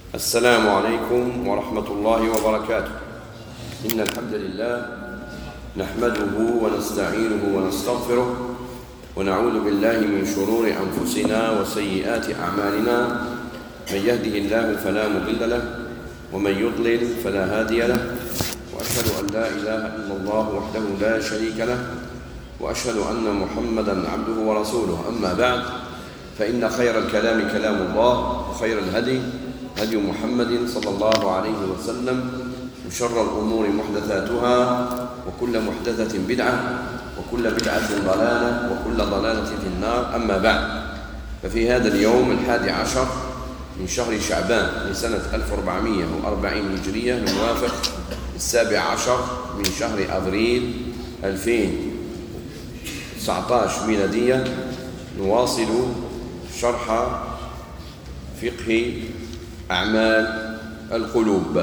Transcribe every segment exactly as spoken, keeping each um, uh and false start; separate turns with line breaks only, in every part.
السلام عليكم ورحمة الله وبركاته. إن الحمد لله نحمده ونستعينه ونستغفره ونعوذ بالله من شرور أنفسنا وسيئات أعمالنا. من يهده الله فلا مضل له ومن يضلل فلا هادي له، وأشهد أن لا إله إلا الله وحده لا شريك له، وأشهد أن محمدًا عبده ورسوله. أما بعد، فإن خير الكلام كلام الله، وخير الهدي هدي محمد صلى الله عليه وسلم، وشر الأمور محدثاتها، وكل محدثة بدعة، وكل بدعة ضلالة، وكل ضلالة في النار. أما بعد، ففي هذا اليوم الحادي عشر من شهر شعبان لسنة ألف وأربعمائة وأربعين هجرية، الموافق السابع عشر من شهر أبريل ألفين وتسعة عشر ميلادية، نواصل شرح فقه أعمال القلوب،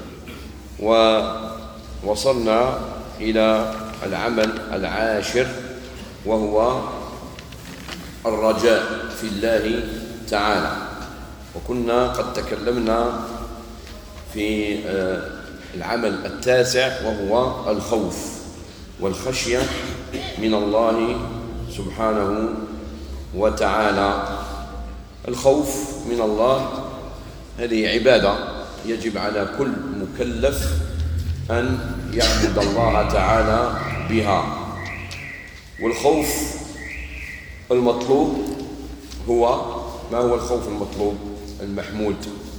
ووصلنا إلى العمل العاشر وهو الرجاء في الله تعالى. وكنا قد تكلمنا في العمل التاسع وهو الخوف والخشية من الله سبحانه وتعالى. الخوف من الله هذه عبادة يجب على كل مكلف أن يعبد الله تعالى بها. والخوف المطلوب هو ما هو الخوف المطلوب المحمود؟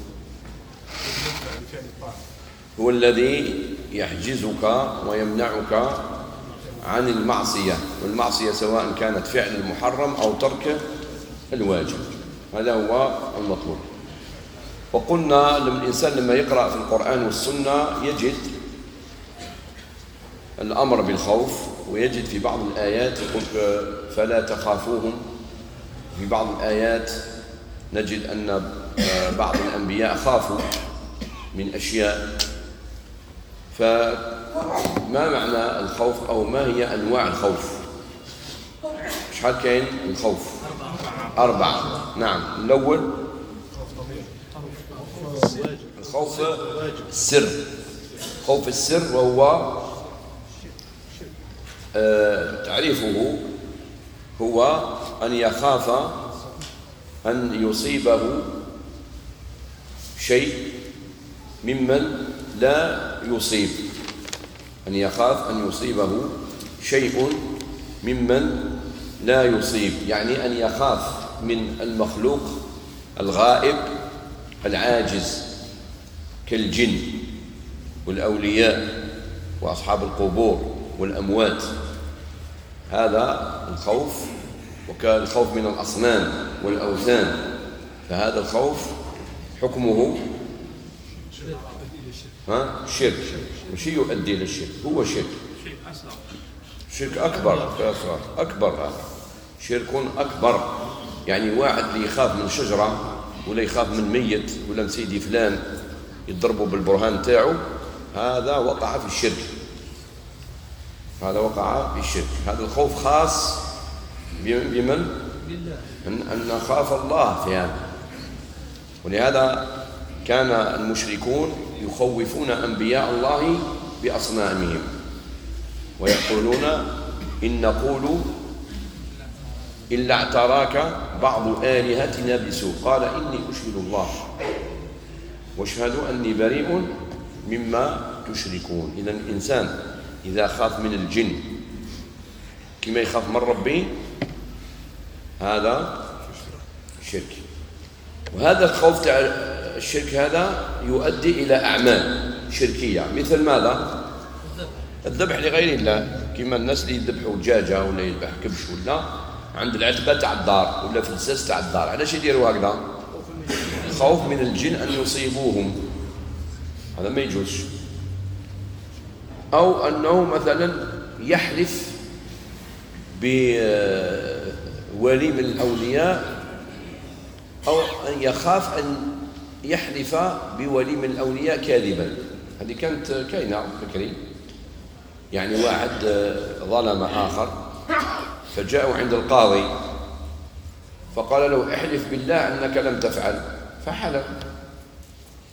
هو الذي يحجزك ويمنعك عن المعصية، والمعصية سواء كانت فعل المحرم أو ترك الواجب، هذا هو المطلوب. وقلنا لما الإنسان لما يقرأ في القرآن والسنة يجد الأمر بالخوف، ويجد في بعض الآيات يقول فلا تخافوهم. في بعض الآيات نجد أن بعض الأنبياء خافوا من أشياء. فما معنى الخوف، أو ما هي أنواع الخوف؟ شحال كاين الخوف؟ أربعة. نعم. الأول الخوف السر. خوف السر وهو آه تعريفه هو أن يخاف أن يصيبه شيء ممن لا يصيب، أن يخاف أن يصيبه شيء ممن لا يصيب، يعني أن يخاف من المخلوق الغائب العاجز كالجن والأولياء وأصحاب القبور والأموات. هذا الخوف. وكان الخوف من الأصنام والأوثان، فهذا الخوف حكمه ها شرك، مش يؤدي إلى الشرك، هو شرك، شرك أكبر أكبر شرك أكبر. يعني واحد اللي يخاف من شجرة ولا يخاف من ميت ولا من سيدي فلان يضربوا بالبرهان تاعو، هذا وقع في الشرك، هذا وقع في الشرك. هذا الخوف خاص بمن؟ أن نخاف الله في هذا. ولهذا كان المشركون يخوفون أنبياء الله بأصنامهم، ويقولون إن نقول إلا اعتراك بعض آلهتنا بسوء، قال إني أشهد الله واشهدوا أني بريء مما تشركون. إذا الإنسان إذا خاف من الجن كما يخاف من ربي، هذا شرك. وهذا الخوف تاع الشرك هذا يؤدي إلى أعمال شركية، مثل ماذا؟ الذبح لغير الله، كما الناس اللي يذبحوا دجاجة ولا يذبح كبش ولا عند العتبة تاع الدار ولا في الساس تاع الدار. علاش يديروا هكذا؟ خوف من الجن أن يصيبوهم، هذا ما يجوزش. أو أنه مثلا يحلف بولي من الأولياء، أو أن يخاف أن يحلف بولي من الأولياء كاذبا. هذه كانت كاينة فكري، يعني واحد ظلم آخر فجاءوا عند القاضي فقال له احلف بالله أنك لم تفعل، فحلف.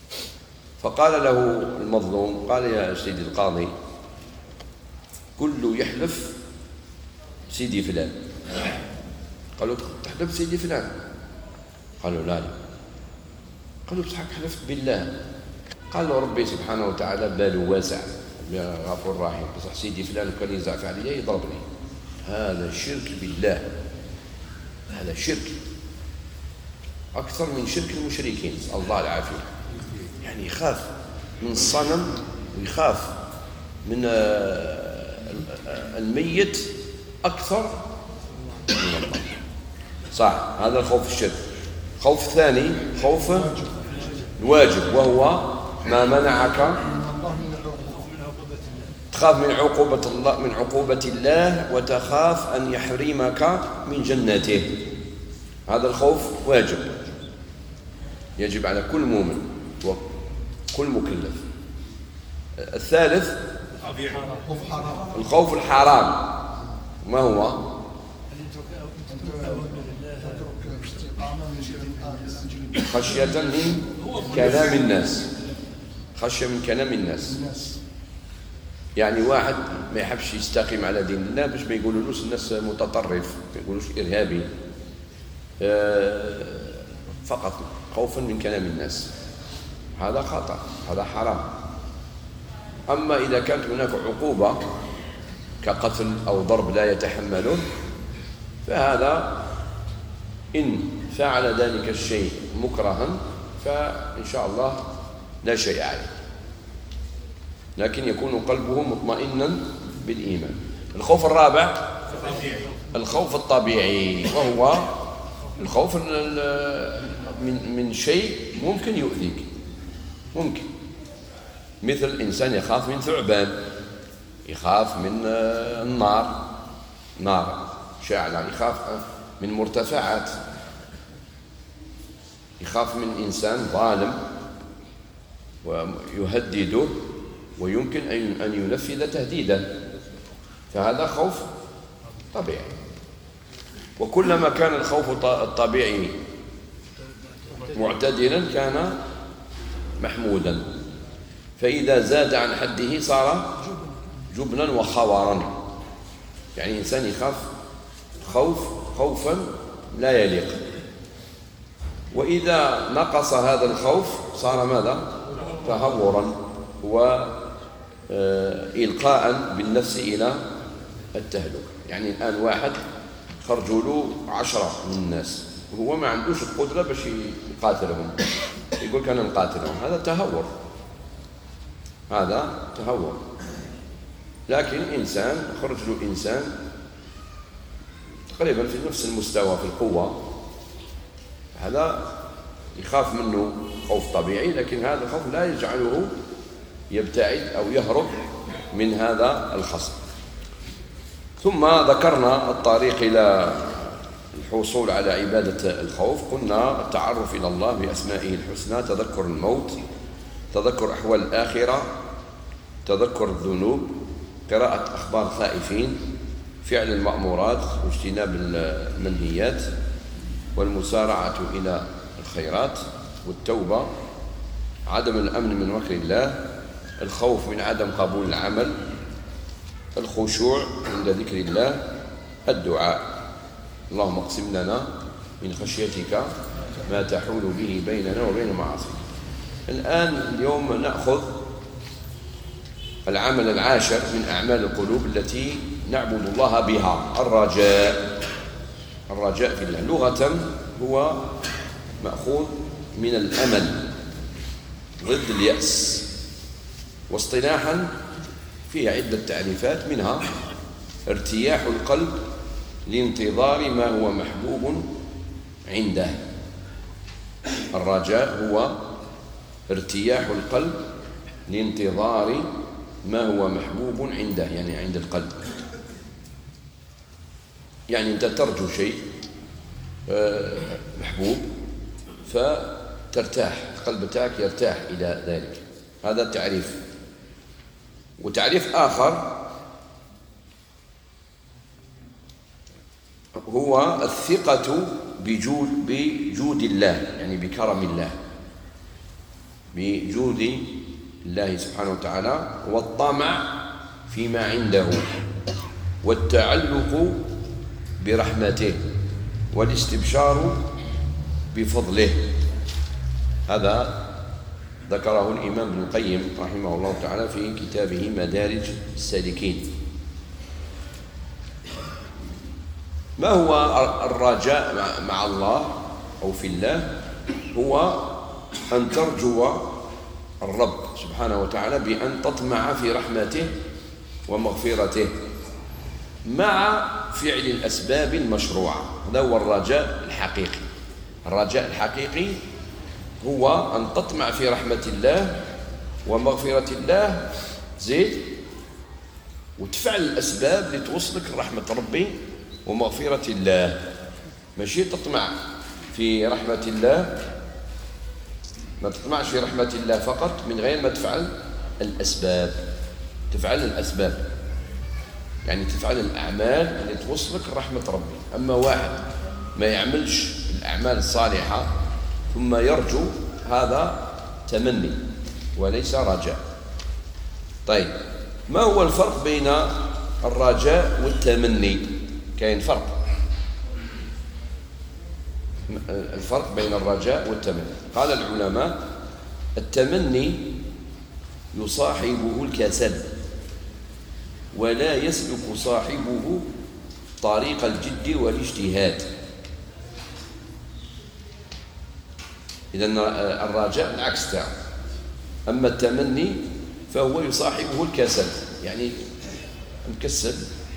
فقال له المظلوم، قال يا سيدي القاضي قل له يحلف سيدي فلان. قالوا تحلف سيدي فلان؟ قالوا لا لا. قالوا بصحك حلفت بالله. قال له ربي سبحانه وتعالى باله واسع غفور رحيم، بصح سيدي فلان كان يزعف علي يضربني. هذا شرك بالله، هذا شرك أكثر من شرك المشركين، نسأل الله العافية. يعني يخاف من الصنم ويخاف من الميت أكثر من الله. صح، هذا الخوف الشرك. خوف ثاني خوف الواجب، وهو ما منعك، تخاف من عقوبة الله من عقوبة الله وتخاف أن يحرمك من جنته. هذا الخوف واجب، يجب على كل مؤمن وكل مكلف. الثالث الخوف الحرام، ما هو؟ خشية من كلام الناس، خشية من كلام الناس. يعني واحد ما يحبش يستقيم على دين الله باش ما يقولولوش الناس متطرف، ما يقولوش إرهابي، فقط خوفا من كلام الناس. هذا خطأ، هذا حرام. أما إذا كانت هناك عقوبة كقتل أو ضرب لا يتحمله، فهذا إن فعل ذلك الشيء مكرها فإن شاء الله لا شيء عليه، لكن يكون قلبه مطمئنا بالإيمان. الخوف الرابع الخوف الطبيعي، وهو الخوف من من شيء ممكن يؤذيك، ممكن، مثل الإنسان يخاف من ثعبان، يخاف من النار، نار شاعلة، يخاف من مرتفعات، يخاف من إنسان ظالم ويهدده ويمكن أن ينفذ تهديدا، فهذا خوف طبيعي. وكلما كان الخوف الطبيعي معتدلا كان محمودا، فإذا زاد عن حده صار جبنا وخورا. يعني إنسان يخاف خوف خوفا لا يليق، وإذا نقص هذا الخوف صار ماذا؟ تهورا وإلقاء بالنفس إلى التهلكة. يعني الآن واحد خرجوا له عشرة من الناس وهو ما عندوش القدرة باش يقاتلهم، يقول كان نقاتلهم، هذا تهور، هذا تهور. لكن إنسان خرج له إنسان تقريبا في نفس المستوى في القوة، هذا يخاف منه خوف طبيعي، لكن هذا الخوف لا يجعله يبتعد أو يهرب من هذا الخصم. ثم ذكرنا الطريق إلى الحصول على عبادة الخوف. قلنا التعرف إلى الله بأسمائه الحسنى، تذكر الموت، تذكر أحوال الآخرة، تذكر الذنوب، قراءة أخبار الخائفين، فعل المأمورات واجتناب المنهيات، والمسارعة إلى الخيرات، والتوبة، عدم الأمن من مكر الله، الخوف من عدم قبول العمل، الخشوع عند ذكر الله، الدعاء. اللهم اقسم لنا من خشيتك ما تحول به بيننا وبين معاصيك. الآن اليوم نأخذ العمل العاشر من أعمال القلوب التي نعبد الله بها، الرجاء. الرجاء في الله لغة هو مأخوذ من الأمل ضد اليأس، واصطلاحا فيه عدة تعريفات، منها ارتياح القلب لانتظار ما هو محبوب عنده. الرجاء هو ارتياح القلب لانتظار ما هو محبوب عنده، يعني عند القلب. يعني أنت ترجو شيء محبوب فترتاح، القلب تاعك يرتاح إلى ذلك، هذا تعريف. وتعريف آخر هو الثقة بجود, بجود الله، يعني بكرم الله. بجود الله سبحانه وتعالى، والطمع فيما عنده، والتعلق برحمته، والاستبشار بفضله. هذا ذكره الإمام ابن القيم رحمه الله تعالى في كتابه مدارج السالكين. ما هو الرجاء مع الله أو في الله؟ هو أن ترجو الرب سبحانه وتعالى بأن تطمع في رحمته ومغفرته مع فعل الأسباب المشروعة. هذا هو الرجاء الحقيقي. الرجاء الحقيقي هو أن تطمع في رحمة الله ومغفرة الله، زيد وتفعل الأسباب لتوصلك لرحمة ربي ومغفرة الله. ماشي تطمع في رحمة الله، ما تطمعش في رحمة الله فقط من غير ما تفعل الأسباب. تفعل الأسباب يعني تفعل الأعمال اللي توصلك لرحمة ربي. أما واحد ما يعملش الأعمال الصالحة ثم يرجو، هذا تمني وليس رجاء. طيب، ما هو الفرق بين الرجاء والتمني؟ كاين فرق. الفرق بين الرجاء والتمني، قال العلماء: التمني يصاحبه الكسل، ولا يسلك صاحبه طريق الجد والاجتهاد. إذن الرجاء العكس تاعه. أما التمني فهو يصاحبه الكسل، يعني مكسل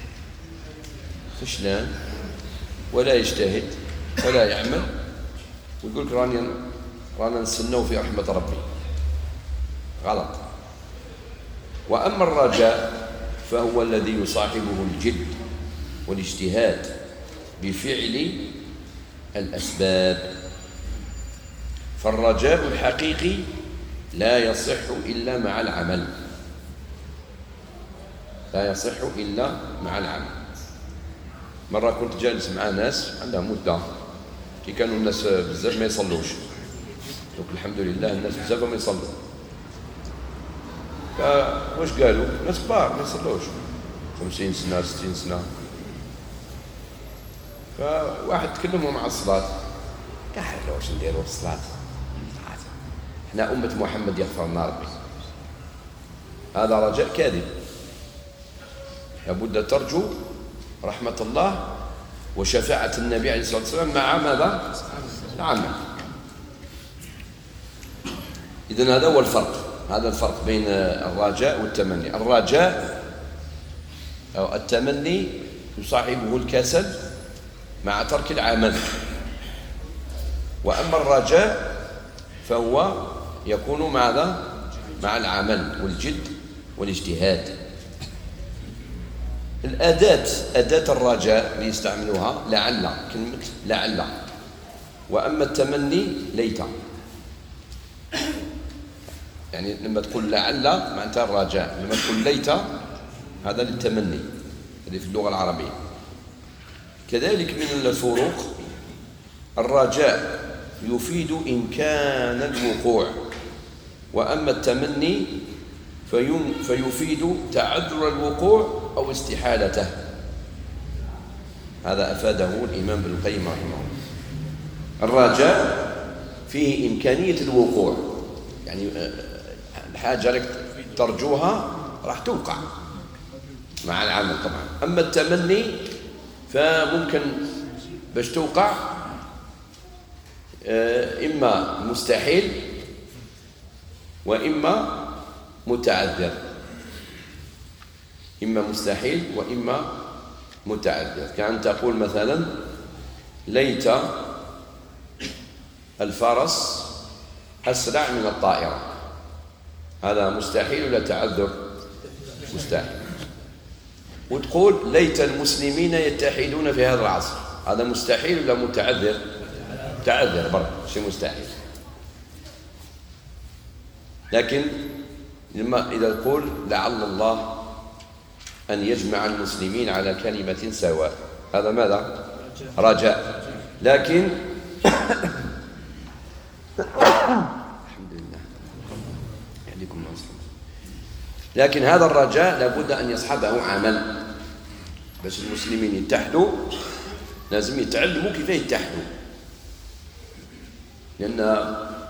خشلان ولا يجتهد ولا يعمل، ويقول لك راني رانا نستناو في رحمة ربي. غلط. وأما الرجاء فهو الذي يصاحبه الجد والاجتهاد بفعل الأسباب. فالرجاء الحقيقي لا يصح إلا مع العمل، لا يصح إلا مع العمل. مرة كنت جالس مع ناس عندها مدة كي كانوا الناس بزاف ما يصلوش، دوك الحمد لله الناس بزاف ما يصلوا. فواش قالوا؟ ناس كبار ما يصلوش، خمسين سنة ستين سنة. فواحد تكلموا مع الصلاة، قال واش نديروا في الصلاة؟ احنا أمة محمد يغفر لنا ربي. هذا رجاء كاذب. لابد ترجو رحمة الله وشفاعة النبي عليه الصلاة والسلام مع ماذا؟ العمل. إذن هذا هو الفرق. هذا الفرق بين الرجاء والتمني. الرجاء أو التمني يصاحبه الكسل مع ترك العمل، وأما الرجاء فهو يكون ماذا؟ مع العمل والجد والاجتهاد. الأداة أداة الرجاء اللي يستعملوها لعل، كلمة لعل. وأما التمني ليت، يعني لما تقول لعل معناتها الرجاء، لما تقول ليت هذا للتمني، هذه في اللغة العربية. كذلك من الفروق، الرجاء يفيد إمكان الوقوع، وأما التمني فيفيد تعذر الوقوع أو استحالته. هذا أفاده الإمام ابن القيم رحمه الله. الرجاء فيه إمكانية الوقوع، يعني الحاجة لك ترجوها راح توقع مع العمل طبعا. أما التمني فممكن باش توقع إما مستحيل وإما متعذر، إما مستحيل وإما متعذر. كأن تقول مثلا ليت الفرس أسرع من الطائرة، هذا مستحيل ولا تعذر؟ مستحيل. وتقول ليت المسلمين يتحدون في هذا العصر، هذا مستحيل ولا متعذر؟ متعذر برضه، شيء مستحيل. لكن لما إذا تقول لعل الله أن يجمع المسلمين على كلمة سواء، هذا ماذا؟ رجاء. لكن الحمد لله اللهم صل. لكن هذا الرجاء لابد أن يصحبه عمل. باش المسلمين يتحدوا لازم يتعلموا كيف يتحدوا، لأن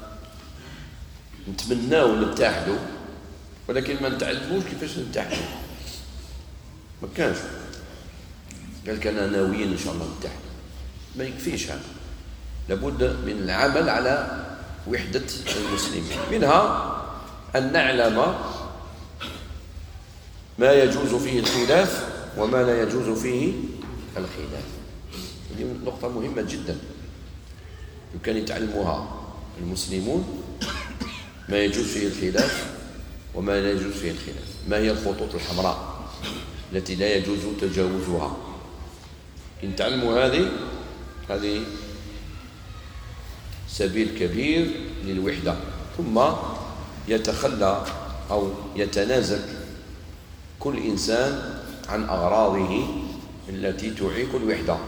نتمناو نتحدوا ولكن ما نتعلموش كيفاش نتحدوا. ما كانش قال لك أنا ناويين إن شاء الله نتحدوا، ما يكفيش هذا، لابد من العمل على وحدة المسلمين. منها أن نعلم ما يجوز فيه الخلاف وما لا يجوز فيه الخلاف. هذه نقطة مهمة جدا يمكن يتعلموها المسلمون، ما يجوز فيه الخلاف وما لا يجوز فيه الخلاف. ما هي الخطوط الحمراء التي لا يجوز تجاوزها؟ إن تعلموا هذه هذه سبيل كبير للوحدة. ثم يتخلى أو يتنازل كل إنسان عن أغراضه التي تعيق الوحدة.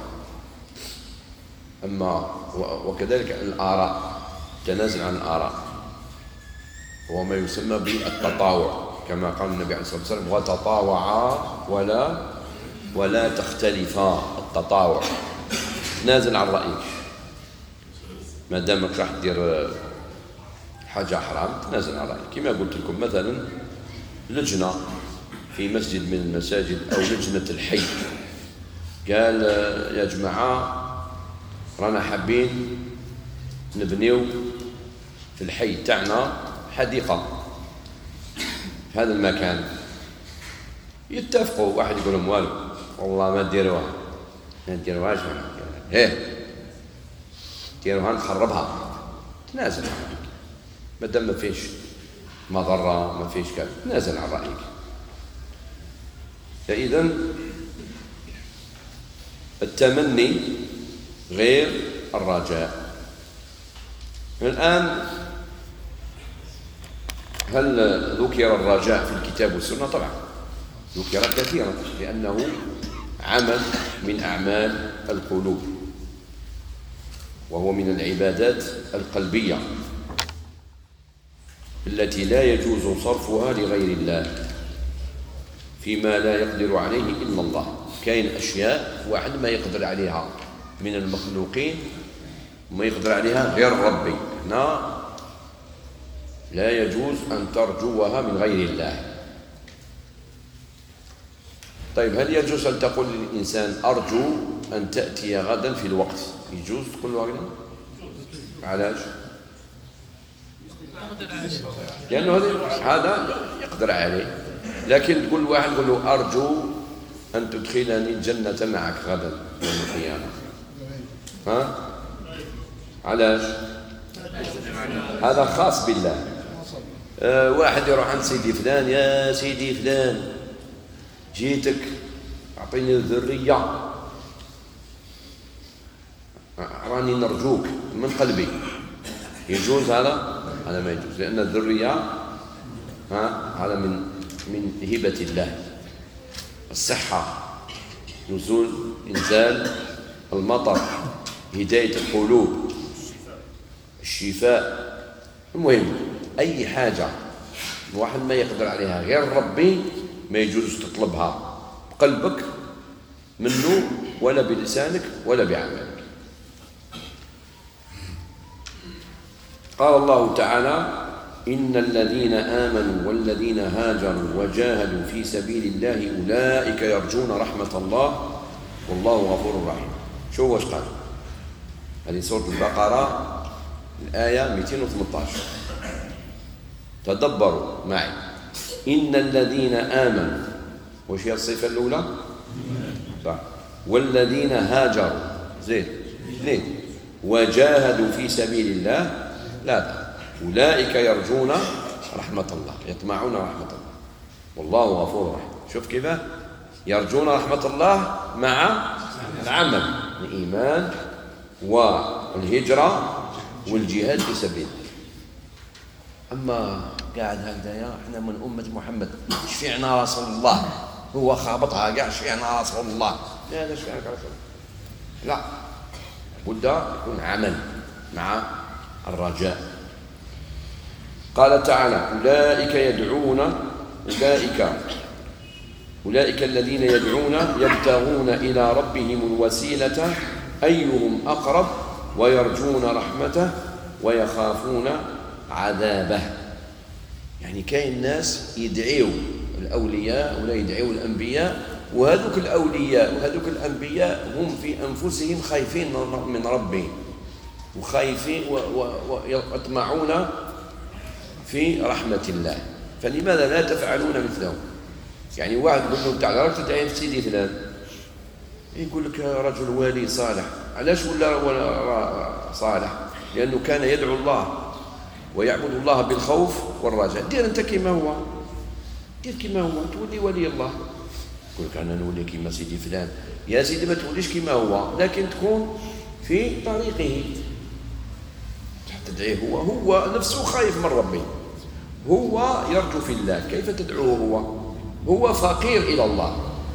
أما وكذلك الآراء، تنازل عن الآراء هو ما يسمى بالتطاوع، كما قال النبي عليه الصلاة والسلام: وتطاوعا ولا ولا تختلفا. التطاوع تنازل عن رأيك، ما دامك راح دير حاجة حرام تنازل عن رأيك. كما قلت لكم مثلا لجنة في مسجد من المساجد أو لجنة الحي قال يا جماعة رانا حابين نبنيو في الحي تاعنا حديقة في هذا المكان. يتفقوا، واحد يقول لهم والو والله ما ديروها، ما ديروهاش، ايه ديروها نخربها. تنازل عن رأيك ما دام ما فيش مضرة، ما فيش كذا، تنازل عن رأيك. فإذا التمني غير الرجاء. الآن هل ذكر الرجاء في الكتاب والسنة؟ طبعا ذكر كثيرا، لأنه عمل من أعمال القلوب، وهو من العبادات القلبية التي لا يجوز صرفها لغير الله فيما لا يقدر عليه إلا الله. كاين أشياء واحد ما يقدر عليها من المخلوقين، ما يقدر عليها غير ربي. هنا لا يجوز أن ترجوها من غير الله. طيب هل يجوز أن تقول للإنسان أرجو أن تأتي غدا في الوقت؟ يجوز تقول له هكذا؟ علاش؟ لأنه هذا يقدر عليه. لكن تقول واحد يقول له أرجو أن تدخلني الجنة معك غدا يوم القيامة، ها؟ علاش؟ هذا خاص بالله. أه واحد يروح عند سيدي فلان: يا سيدي فلان جيتك أعطيني الذرية، راني نرجوك من قلبي. يجوز هذا؟ هذا ما يجوز، لأن الذرية ها هذا من من هبة الله. الصحة، نزول إنزال المطر، هداية القلوب، الشفاء. المهم أي حاجة واحد ما يقدر عليها غير ربي ما يجوز تطلبها بقلبك منه ولا بلسانك ولا بعملك. قال الله تعالى: إن الذين آمنوا والذين هاجروا وجاهدوا في سبيل الله أولئك يرجون رحمة الله والله غفور رحيم. شو واش قال؟ هذه سورة البقرة الآية مئتين وثمانية عشر. تدبروا معي. إن الذين آمنوا، وش هي الصفة الأولى؟ صح. والذين هاجروا، زين اثنين، وجاهدوا في سبيل الله، لا، أولئك يرجون رحمة الله، يطمعون رحمة الله والله غفور رحيم. شوف كيف يرجون رحمة الله مع العمل، الإيمان والهجرة والجهاد في سبيل الله. أما قاعد هكذا احنا من أمة محمد شفعنا رسول الله، هو خابطها قاعد شفعنا رسول الله، لا لا شفعنا رسول الله، لا، بد يكون عمل مع الرجاء. قال تعالى: أولئك يدعون أولئك أولئك الذين يدعون يبتغون إلى ربهم الوسيلة أيهم أقرب ويرجون رحمته ويخافون عذابه. يعني كاين ناس يدعيوا الأولياء ولا يدعيوا الأنبياء، وهذوك الأولياء وهذوك الأنبياء هم في أنفسهم خايفين من ربهم وخايفين ويطمعون في رحمة الله، فلماذا لا تفعلون مثلهم؟ يعني واحد يقول له: تعال راك تدعي في سيدي فلان، يقول لك: رجل والي صالح. علاش ولا صالح؟ لأنه كان يدعو الله ويعبد الله بالخوف والرجاء. دير أنت كما هو، دير كما هو، تولي ولي الله. يقول لك: أنا نولي كما سيدي فلان. يا سيدي ما توليش كما هو، لكن تكون في طريقه، تدعيه هو هو نفسه خايف من ربه، هو يرجو في الله. كيف تدعوه هو؟ هو فقير إلى الله.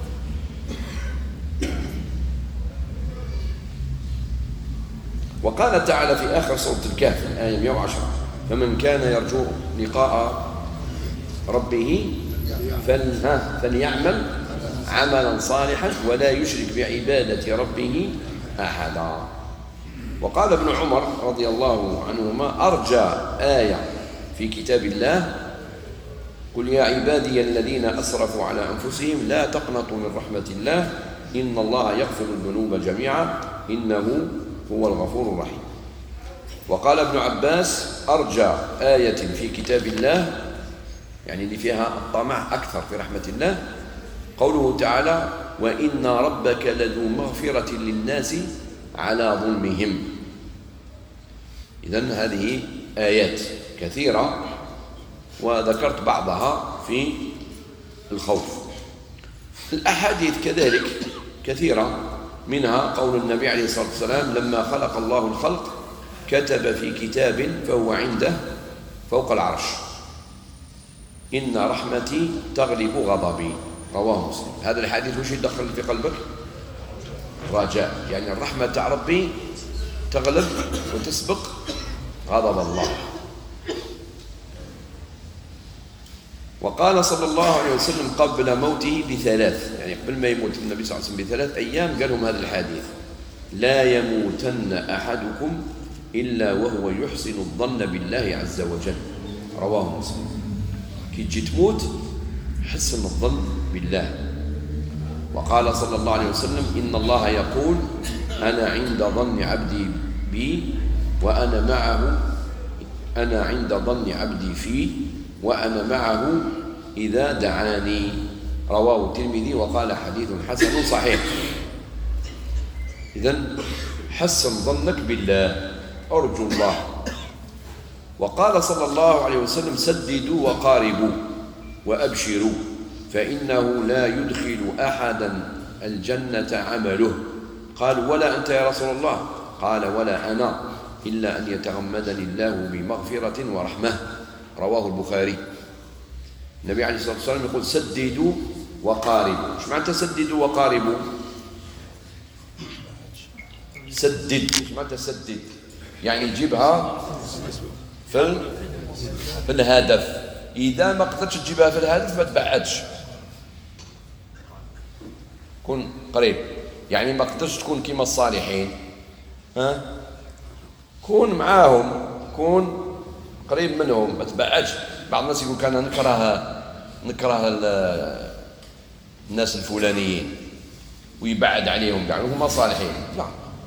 وقال تعالى في آخر سورة الكهف الآية مئة وعشرة: فمن كان يرجو لقاء ربه فليعمل عملا صالحا ولا يشرك بعبادة ربه أحدا. وقال ابن عمر رضي الله عنهما: أرجى آية في كتاب الله: قل يا عبادي الذين أسرفوا على أنفسهم لا تقنطوا من رحمة الله إن الله يغفر الذنوب جميعا إنه هو الغفور الرحيم. وقال ابن عباس: أرجى آية في كتاب الله، يعني اللي فيها الطمع أكثر في رحمة الله، قوله تعالى: وإن ربك لذو مغفرة للناس على ظلمهم. إذن هذه آيات كثيرة، وذكرت بعضها في الخوف. الأحاديث كذلك كثيرة، منها قول النبي عليه الصلاة والسلام: لما خلق الله الخلق كتب في كتاب فهو عنده فوق العرش: إن رحمتي تغلب غضبي. رواه مسلم. هذا الحديث وش يدخل في قلبك؟ رجاء، يعني الرحمة تاع ربي تغلب وتسبق غضب الله. وقال صلى الله عليه وسلم قبل موته بثلاث، يعني قبل ما يموت النبي صلى الله عليه وسلم بثلاث أيام قال لهم هذا الحديث: لا يموتن أحدكم إلا وهو يحسن الظن بالله عز وجل. رواه مسلم. كي تجي تموت حسن الظن بالله. وقال صلى الله عليه وسلم: إن الله يقول: أنا عند ظن عبدي بي وأنا معه أنا عند ظن عبدي في وأنا معه إذا دعاني. رواه الترمذي وقال: حديث حسن صحيح. إذن حسن ظنك بالله، أرجو الله. وقال صلى الله عليه وسلم: سددوا وقاربوا وأبشروا فإنه لا يدخل أحدا الجنة عمله. قالوا: ولا أنت يا رسول الله؟ قال: ولا أنا، إلا أن يتغمدني الله بمغفرة ورحمة. رواه البخاري. النبي عليه الصلاة والسلام يقول: سددوا وقاربوا. ايش معنى سددوا وقاربوا؟ سدد، ايش معنى سدد؟ يعني تجيبها في في الهدف. إذا ما قدرتش تجيبها في الهدف ما تبعدش، كن قريب. يعني ما قدرتش تكون كما الصالحين، ها، كون معاهم، كون قريب منهم، ما تبعدش. بعض الناس يقول: كان نكره نكره الناس الفلانيين ويبعد عليهم كاع هما صالحين. لا،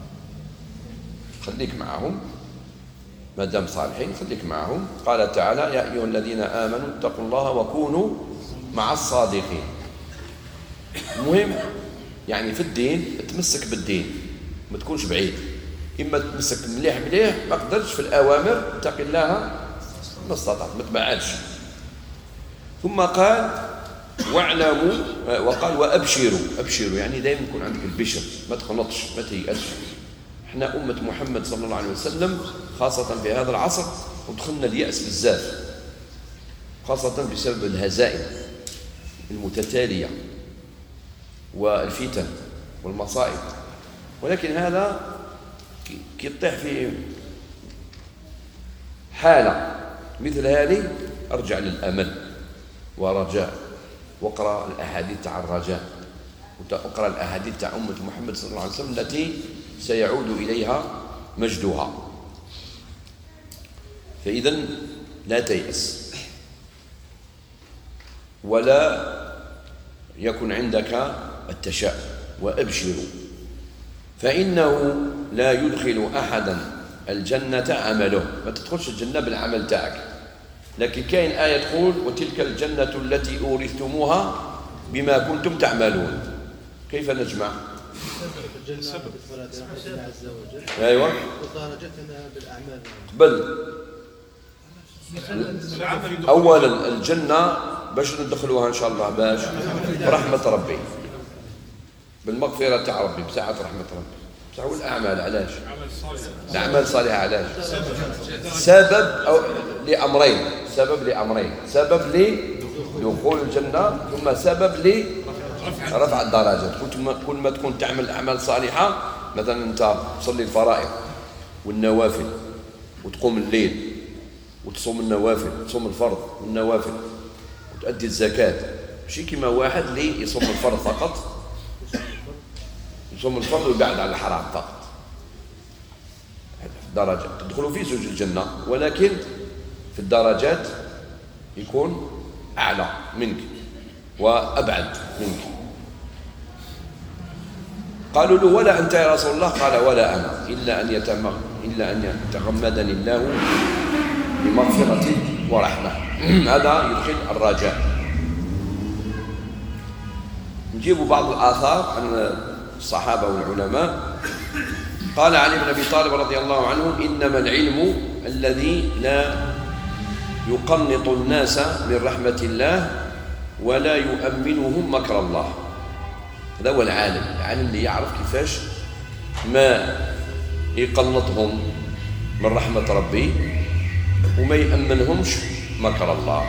خليك معهم ما دام صالحين، خليك معهم. قال تعالى: يا أيها الذين آمنوا اتقوا الله وكونوا مع الصادقين. المهم يعني في الدين تمسك بالدين، ما تكونش بعيد. إما تمسك مليح مليح، ما قدرتش في الأوامر اتق الله ما استطعت، ما تبعدش. ثم قال: واعلموا، وقال: وأبشروا. أبشروا يعني دائما يكون عندك البشر، ما تقنطش، ما تيأسش. احنا أمة محمد صلى الله عليه وسلم خاصة في هذا العصر ودخلنا اليأس بزاف، خاصة بسبب الهزائم المتتالية والفتن والمصائب. ولكن هذا كي تطيح في حالة مثل هذه ارجع للأمل ورجاء، واقرأ الأحاديث تاع الرجاء، واقرأ الأحاديث تاع أمة محمد صلى الله عليه وسلم التي سيعود إليها مجدها. فإذا لا تيأس ولا يكن عندك التشاؤم، وأبشروا فإنه لا يدخل أحدا الجنة عمله. ما تدخلش الجنة بالعمل تاعك، لكن كاين آية تقول وتلك الجنة التي أورثتموها بما كنتم تعملون. كيف نجمع؟
الجنة بالصلاة الله عز وجل.
أيوة.
ودرجتنا بالأعمال.
قبل أولا الجنة باش ندخلوها إن شاء الله باش برحمة ربي، بالمغفرة تاع ربي، بساعة رحمة ربي، بساعة الأعمال. علاش؟ الأعمال الصالحة. علاش؟ سبب أو لأمرين، سبب لأمرين، سبب لدخول الجنة، ثم سبب لرفع الدرجات. كل ما تكون تعمل أعمال صالحة، مثلا أنت تصلي الفرائض والنوافل وتقوم الليل وتصوم النوافل، تصوم الفرض والنوافل وتؤدي الزكاة، ماشي كيما واحد اللي يصوم الفرض فقط، يصوم الفرض ويبعد على الحرام فقط. درجة تدخلوا في زوج الجنة، ولكن في الدرجات يكون أعلى منك وأبعد منك. قالوا له ولا أنت يا رسول الله؟ قال ولا أنا، إلا أن يتم إلا أن يتغمدني الله بمغفرة ورحمة. هذا يدخل الرجاء. نجيب بعض الآثار عن الصحابة والعلماء. قال علي بن أبي طالب رضي الله عنه إنما العلم الذي لا يقنط الناس من رحمة الله ولا يؤمنهم مكر الله. هذا هو العالم، العالم اللي يعرف كيفاش ما يقنطهم من رحمة ربي وما يأمنهمش مكر الله.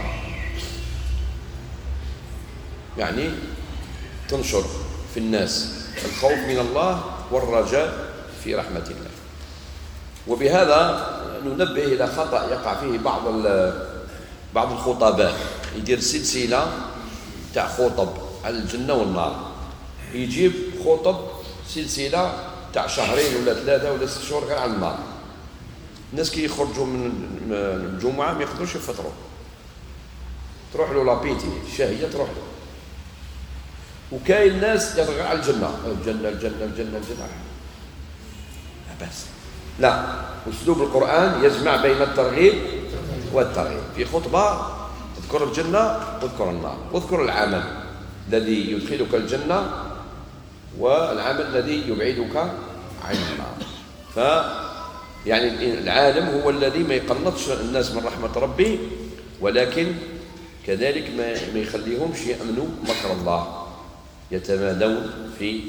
يعني تنشر في الناس الخوف من الله والرجاء في رحمة الله. وبهذا ننبه إلى خطأ يقع فيه بعض بعض الخطباء، يدير سلسلة تاع خطب على الجنة والنار، يجيب خطب سلسلة تاع شهرين ولا ثلاثة ولا ست شهور غير على النار. الناس كي يخرجوا من الجمعة ما يقدروش يفطروا، تروح له لابيتي الشهية تروح له. وكاين الناس يضغط على الجنة الجنة الجنة الجنة الجنة. لا بس لا، أسلوب القرآن يجمع بين الترغيب والترهيب. في خطبة اذكر الجنة واذكر النار، واذكر العمل الذي يدخلك الجنة والعمل الذي يبعدك عن النار. ف يعني العالم هو الذي ما يقنطش الناس من رحمة ربي، ولكن كذلك ما يخليهمش يأمنوا مكر الله، يتمادون في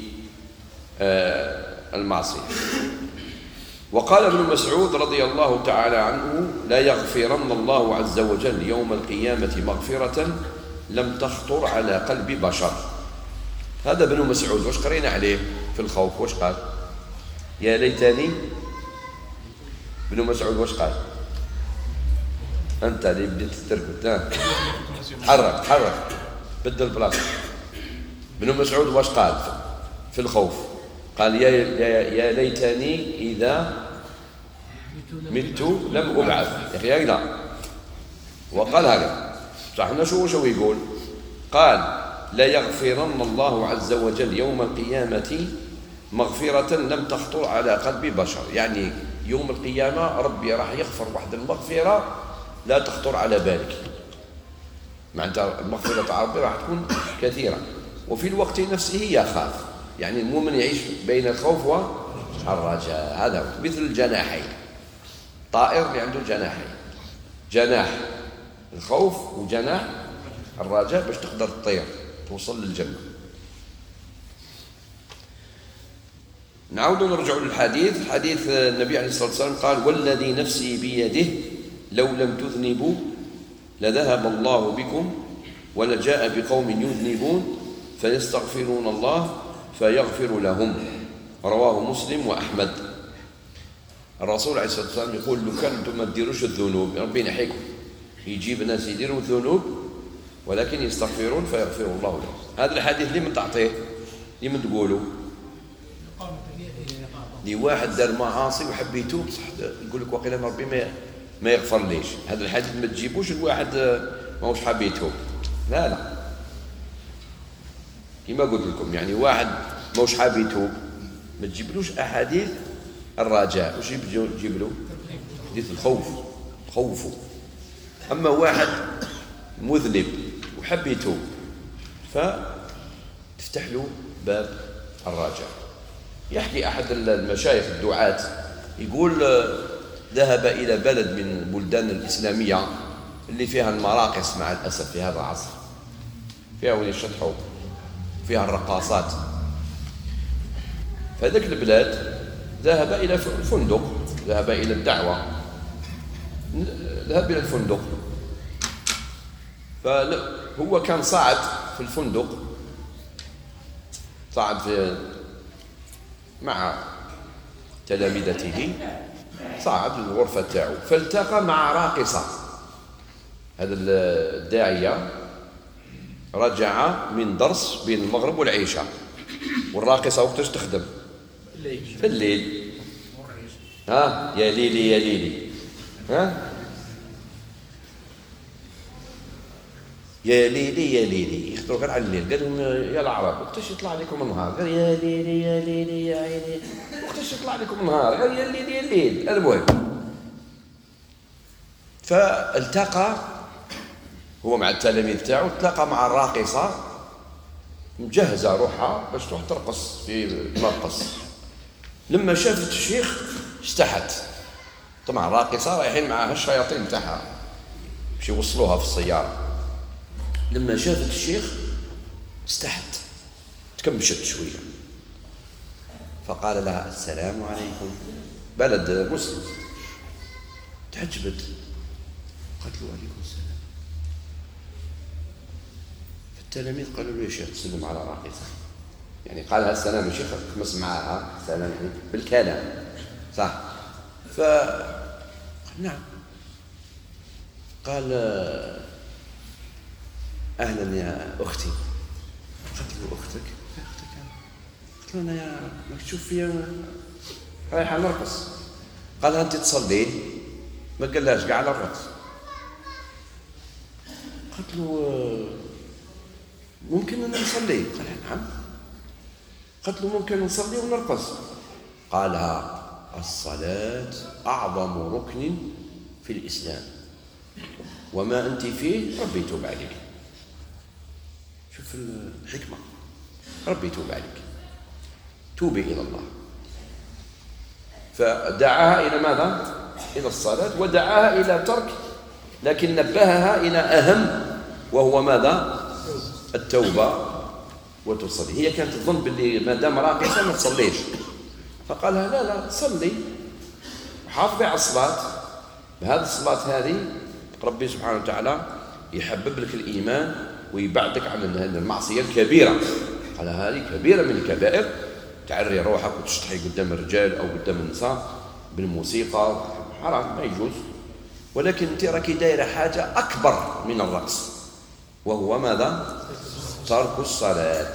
المعصية. وقال ابن مسعود رضي الله تعالى عنه لا يغفرن الله عز وجل يوم القيامة مغفرة لم تخطر على قلب بشر. هذا ابن مسعود، واش قرينا عليه في الخوف؟ واش قال؟ يا ليتني. ابن مسعود واش قال؟ انت اللي بديت تركض، تحرك تحرك بدل بلاصه. ابن مسعود واش قال في الخوف؟ قال يا يا ليتني اذا مت لم ابعث. يا اخي لا، وقال هذا صحنا. شو شو يقول؟ قال لا يغفرن الله عز وجل يوم القيامة مغفرة لم تخطر على قلب بشر. يعني يوم القيامة ربي راح يغفر واحد المغفرة لا تخطر على بالك. معناتها المغفرة تاع ربي راح تكون كثيرة، وفي الوقت نفسه يخاف. يعني المؤمن يعيش بين الخوف والرجاء. هذا مثل الجناحين، طائر اللي عنده جناحين، جناح الخوف وجناح الرجاء باش تقدر تطير توصل للجنة. نعود نرجع للحديث. حديث النبي عليه الصلاة والسلام قال والذي نفسي بيده لو لم تذنبوا لذهب الله بكم ولجاء بقوم يذنبون فيستغفرون الله فيغفر لهم. رواه مسلم وأحمد. الرسول عليه الصلاة والسلام يقول لو كان انتم ما تديروش الذنوب ربي ينحيكم، يجيب ناس يديروا ذنوب ولكن يستغفرون فيغفر الله لهم. هذا الحديث اللي من تعطيه اللي من تقولوا اللي واحد دار معاصي وحب يتوب صح يقول لك وقيل ربي ما ما يغفر ليش. هذا الحديث ما تجيبوش الواحد ما هوش حاب يتوب، لا لا كما قلت لكم يعني واحد ما هوش حاب يتوب ما تجيبلوش احاديث الرجاء. وش يجيب له؟ حديث الخوف خوفه. اما واحد مذنب وحب يتوب فتفتح له باب الرجاء. يحكي احد المشايخ الدعاة يقول ذهب الى بلد من البلدان الاسلاميه اللي فيها المراقص مع الاسف في هذا العصر، فيها وين يشطحوا فيها الرقاصات. فهذيك البلاد ذهب الى الفندق، ذهب الى الدعوه، ذهب الى الفندق. فهو كان صعد في الفندق، صعد في مع تلامذته، صعد الغرفة تاعو فالتقى مع راقصة. هذا الداعية رجع من درس بين المغرب والعشاء، والراقصة وقتاش تخدم؟ في الليل. ها يا ليلي يا ليلي، ها يا ليلي يا ليلي، يخطروا غير على الليل. قال لهم يا العرب وقتاش يطلع لكم النهار؟ قال يا ليلي يا ليلي يا عيني. وقتاش يطلع لكم النهار؟ قال يا ليلي يا الليل. المهم فالتقى هو مع التلاميذ تاعو، التقى مع الراقصة مجهزة روحها باش تروح ترقص في مرقص. لما شافت الشيخ استحت. طبعا الراقصة رايحين معها الشياطين تاعها باش يوصلوها في السيارة. لما شافت الشيخ استحت، تكمشت شوية، فقال لها السلام عليكم. بلد مسلم. تعجبت، قالت له عليكم السلام. فالتلاميذ قالوا له يا شيخ تسلم على راقصة، يعني قالها السلام يا شيخ، خمس معها السلام يعني بالكلام صح. ف نعم. قال أهلا يا أختي. قلت له أختك؟ أختك قلت له أنا يا ما تشوف فيا رايحة نرقص. قال أنت تصلين؟ ما قالهاش قاعد على الرقص. قلت له ممكن أن نصلي؟ قال نعم. قلت له ممكن نصلي ونرقص؟ قالها الصلاة أعظم ركن في الإسلام، وما أنت فيه ربي يتوب عليك. شوف الحكمة، ربي يتوب عليك، توبي إلى الله. فدعاها إلى ماذا؟ إلى الصلاة، ودعاها إلى ترك، لكن نبهها إلى أهم وهو ماذا؟ التوبة وتصلي. هي كانت تظن باللي ما دام راقصة ما تصليش، فقال لها لا لا صلي وحافظي على الصلاة. بهذه الصلاة هذه ربي سبحانه وتعالى يحبب لك الإيمان ويبعدك عن المعصية الكبيرة. قال هذه كبيرة من الكبائر، تعري روحك وتشطحي قدام الرجال أو قدام النساء بالموسيقى، حرام ما يجوز. ولكن انت راكي دايرة حاجة أكبر من الرقص، وهو ماذا؟ ترك الصلاة.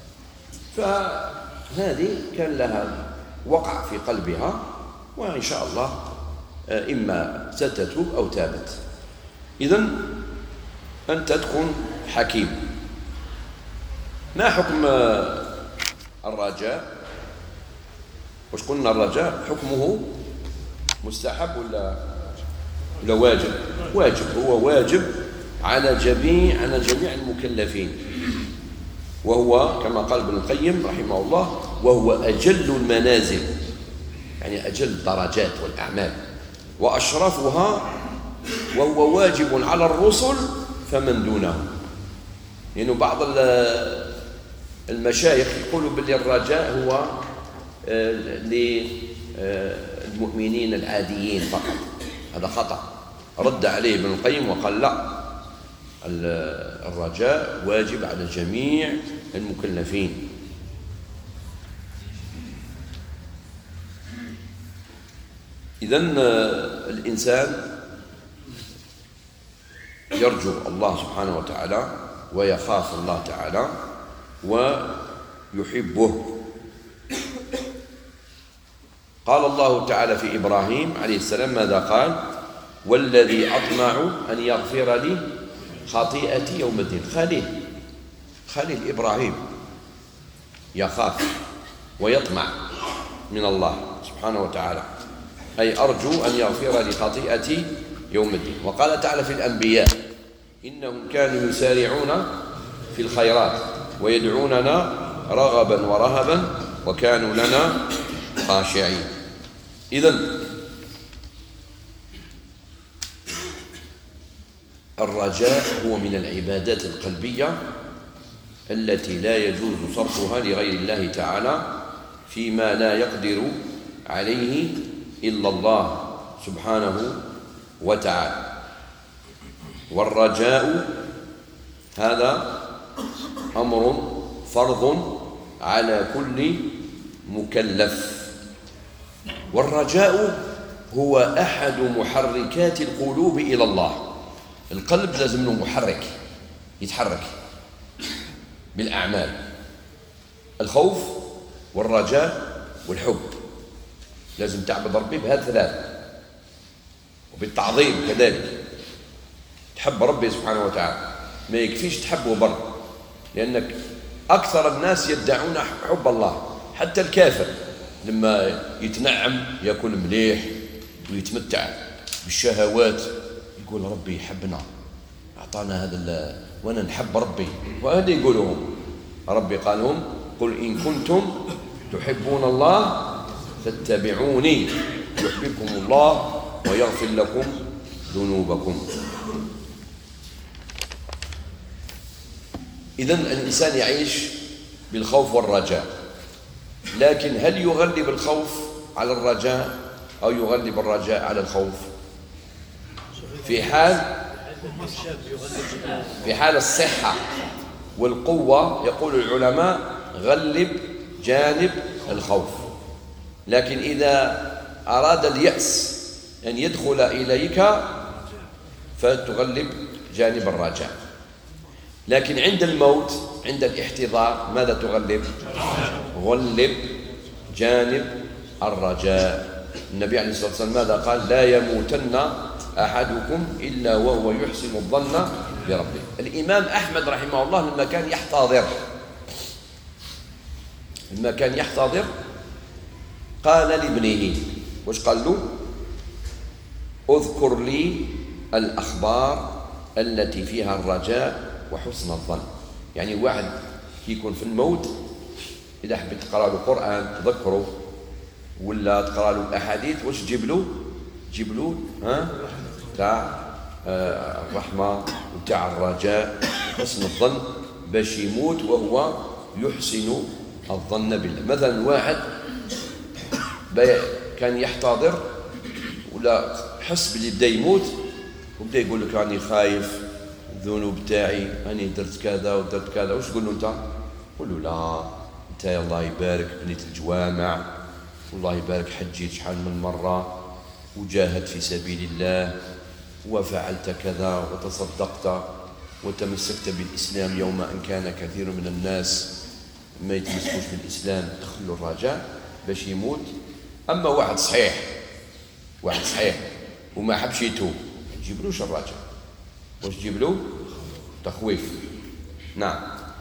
فهذه كان لها وقع في قلبها، وإن شاء الله إما ستتوب أو تابت. إذن أنت تكون حكيم. ما حكم الرجاء؟ وش قلنا الرجاء حكمه مستحب ولا ولا واجب؟ واجب، هو واجب على جميع على جميع المكلفين، وهو كما قال ابن القيم رحمه الله وهو أجل المنازل، يعني أجل الدرجات والأعمال وأشرفها، وهو واجب على الرسل فمن دونهم. لأنه يعني بعض المشايخ يقولوا باللي الرجاء هو للمؤمنين العاديين فقط، هذا خطأ. رد عليه ابن القيم وقال لا، الرجاء واجب على جميع المكلفين. إذن الإنسان يرجو الله سبحانه وتعالى ويخاف الله تعالى ويحبه. قال الله تعالى في إبراهيم عليه السلام ماذا قال؟ والذي أطمع أن يغفر لي خطيئتي يوم الدين. خليل خليل إبراهيم يخاف ويطمع من الله سبحانه وتعالى، أي أرجو أن يغفر لي خطيئتي يوم الدين. وقال تعالى في الأنبياء إنهم كانوا يسارعون في الخيرات ويدعوننا رغبا ورهبا وكانوا لنا خاشعين. إذن الرجاء هو من العبادات القلبية التي لا يجوز صرفها لغير الله تعالى فيما لا يقدر عليه إلا الله سبحانه وتعالى. والرجاء هذا أمر فرض على كل مكلف. والرجاء هو أحد محركات القلوب إلى الله. القلب لازم له محرك يتحرك بالأعمال، الخوف والرجاء والحب. لازم تعبد ربي بهذه الثلاث، وبالتعظيم كذلك تحب ربي سبحانه وتعالى. ما يكفيش تحبه بر، لأنك أكثر الناس يدعون حب الله. حتى الكافر لما يتنعم يأكل مليح ويتمتع بالشهوات يقول ربي يحبنا أعطانا هذا وأنا نحب ربي. وهذا يقولهم ربي قال لهم قل إن كنتم تحبون الله فاتبعوني يحببكم الله ويغفر لكم ذنوبكم. إذن الإنسان يعيش بالخوف والرجاء، لكن هل يغلب الخوف على الرجاء أو يغلب الرجاء على الخوف؟ في حال في حال الصحة والقوة يقول العلماء غلب جانب الخوف. لكن إذا أراد اليأس أن يدخل إليك فتغلب جانب الرجاء. لكن عند الموت عند الاحتضار ماذا تغلب؟ غلب جانب الرجاء. النبي عليه الصلاة والسلام ماذا قال؟ لا يموتن أحدكم إلا وهو يحسن الظن بربه. الإمام أحمد رحمه الله لما كان يحتضر لما كان يحتضر قال لابنه، وش قال له؟ اذكر لي الأخبار التي فيها الرجاء وحسن الظن. يعني واحد يكون في الموت إذا حبيت تقرأ له قرآن تذكره ولا تقرأ له الأحاديث، وش تجيب له؟ تجيب له ها تاع الرحمة وتاع الرجاء وحسن الظن باش يموت وهو يحسن الظن بالله. مثلا واحد كان يحتضر ولا حس باللي بدا يموت وبدا يقول لك راني خايف الذنوب تاعي راني درت كذا ودرت كذا، وش تقول له انت؟ قول له لا انت الله يبارك بنيت الجوامع والله يبارك حجيت شحال من مره وجاهدت في سبيل الله وفعلت كذا وتصدقت وتمسكت بالإسلام يوم أن كان كثير من الناس ما يتمسكوش بالإسلام. دخلوا الرجاء باش يموت. أما واحد صحيح واحد صحيح وما حبش يتوب تجيبلوش الرجاء، واش تجيبلو؟ تخويف. نعم.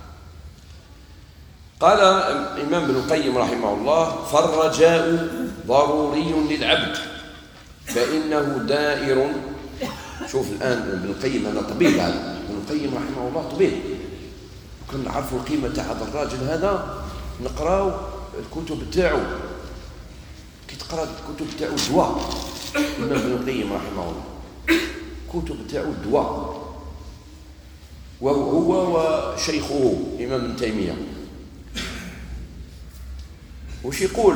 قال الإمام ابن القيم رحمه الله فالرجاء ضروري للعبد فإنه دائر. شوف الآن ابن القيم هذا طبيب، هذا ابن القيم رحمه الله طبيب، كنا نعرفوا القيمة تاع هذا الراجل هذا نقراو الكتب تاعو. كي تقرا الكتب تاعو دواء الإمام ابن القيم رحمه الله كتب تاعو دواء، وهو وشيخه الإمام ابن تيمية. وش يقول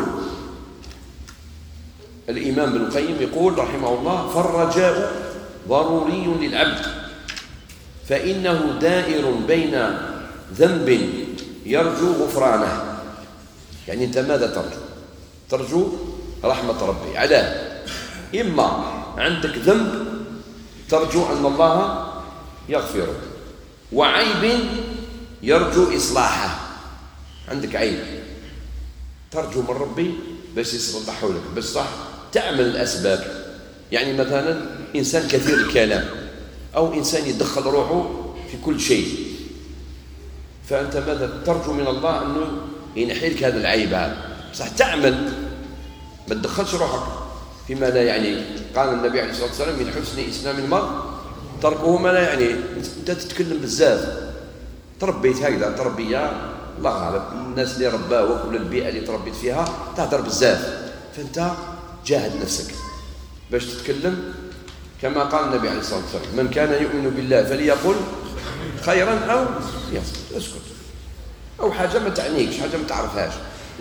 الإمام ابن القيم؟ يقول رحمه الله فالرجاء ضروري للعبد فإنه دائر بين ذنب يرجو غفرانه. يعني أنت ماذا ترجو؟ ترجو رحمة ربي. على إما عندك ذنب ترجو أن الله يغفره. وعيب يرجو إصلاحه. عندك عيب ترجو من ربي باش يصلحه لك، باش صح تعمل الأسباب. يعني مثلا إنسان كثير الكلام، أو إنسان يدخل روحه في كل شيء، فأنت ماذا ترجو من الله أنه ينحي لك هذا العيب هذا، صح تعمل، ما تدخلش روحك فيما لا يعني. قال النبي عليه الصلاة والسلام: من حسن إسلام المرء تركه ما لا يعني. أنت تتكلم بزاف، تربيت هكذا تربية الله أعلم، الناس اللي رباوك ولا البيئة اللي تربيت فيها تهدر بزاف، فأنت جاهد نفسك باش تتكلم كما قال النبي عليه الصلاة والسلام: من كان يؤمن بالله فليقل خيرا أو يصمت، اسكت، أو حاجة ما تعنيكش، حاجة ما تعرفهاش.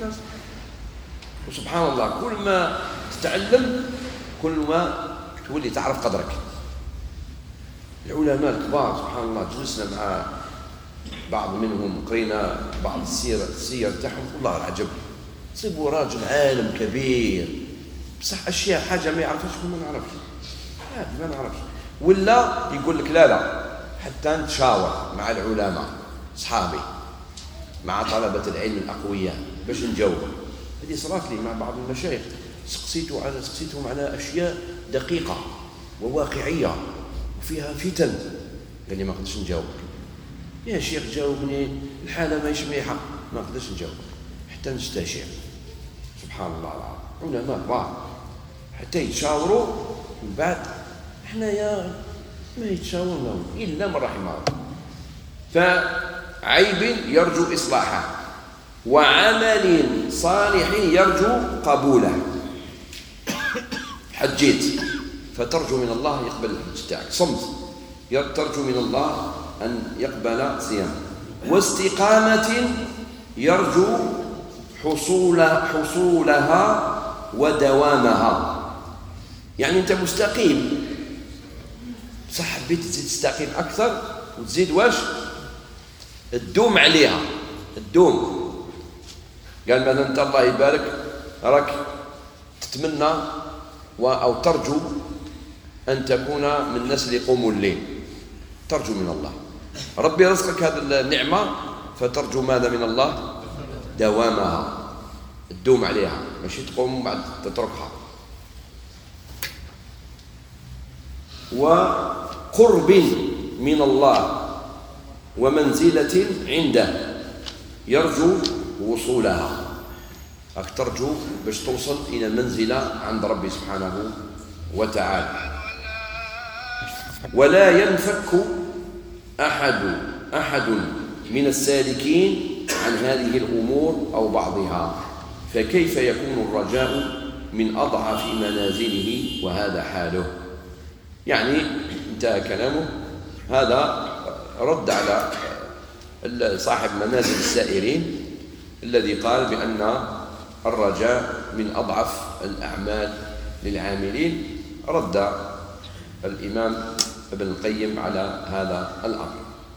وسبحان الله كل ما تتعلم كل ما تولي تعرف قدرك. العلماء الكبار سبحان الله جلسنا مع بعض منهم، قرينا بعض السير السير تاعهم، والله العجب، تصيبوا راجل عالم كبير بصح اشياء حاجه ما يعرفش ما نعرفش، ما نعرفش، ولا يقول لك لا لا حتى نتشاور مع العلماء اصحابي، مع طلبه العلم الاقوياء باش نجاوب. هذه صارت لي مع بعض المشايخ، سقسيته على سقسيتهم على اشياء دقيقه وواقعيه وفيها فتن، قال لي ما قدرتش نجاوب. يا شيخ جاوبني، الحاله ماهيش مليحه، ما نقدرش نجاوب حتى نستشير. سبحان الله العظيم، علماء كبار حتى يتشاوروا، من بعد احنا يا ما يتشاورنا الا من رحم الله. فعيب يرجو اصلاحه، وعمل صالح يرجو قبوله. حجيت فترجو من الله يقبل الحج تاعك، صمت ترجو من الله أن يقبل صيام، واستقامة يرجو حصول حصولها ودوامها. يعني أنت مستقيم صح، حبيت تزيد تستقيم أكثر وتزيد واش تدوم عليها، تدوم. قال مثلا أنت الله يبارك راك تتمنى أو ترجو أن تكون من الناس اللي يقوموا الليل، ترجو من الله ربي رزقك هذه النعمة، فترجو ماذا من الله؟ دوامها، تدوم عليها، ماشي تقوم بعد تتركها. وقرب من الله ومنزلة عنده يرجو وصولها، راك ترجو باش توصل إلى منزلة عند ربي سبحانه وتعالى. ولا ينفك أحد أحد من السالكين عن هذه الأمور أو بعضها، فكيف يكون الرجاء من أضعف منازله وهذا حاله. يعني انتهى كلامه، هذا رد على صاحب منازل السائرين الذي قال بأن الرجاء من أضعف الأعمال للعاملين. رد الإمام ابن القيم على هذا الأمر.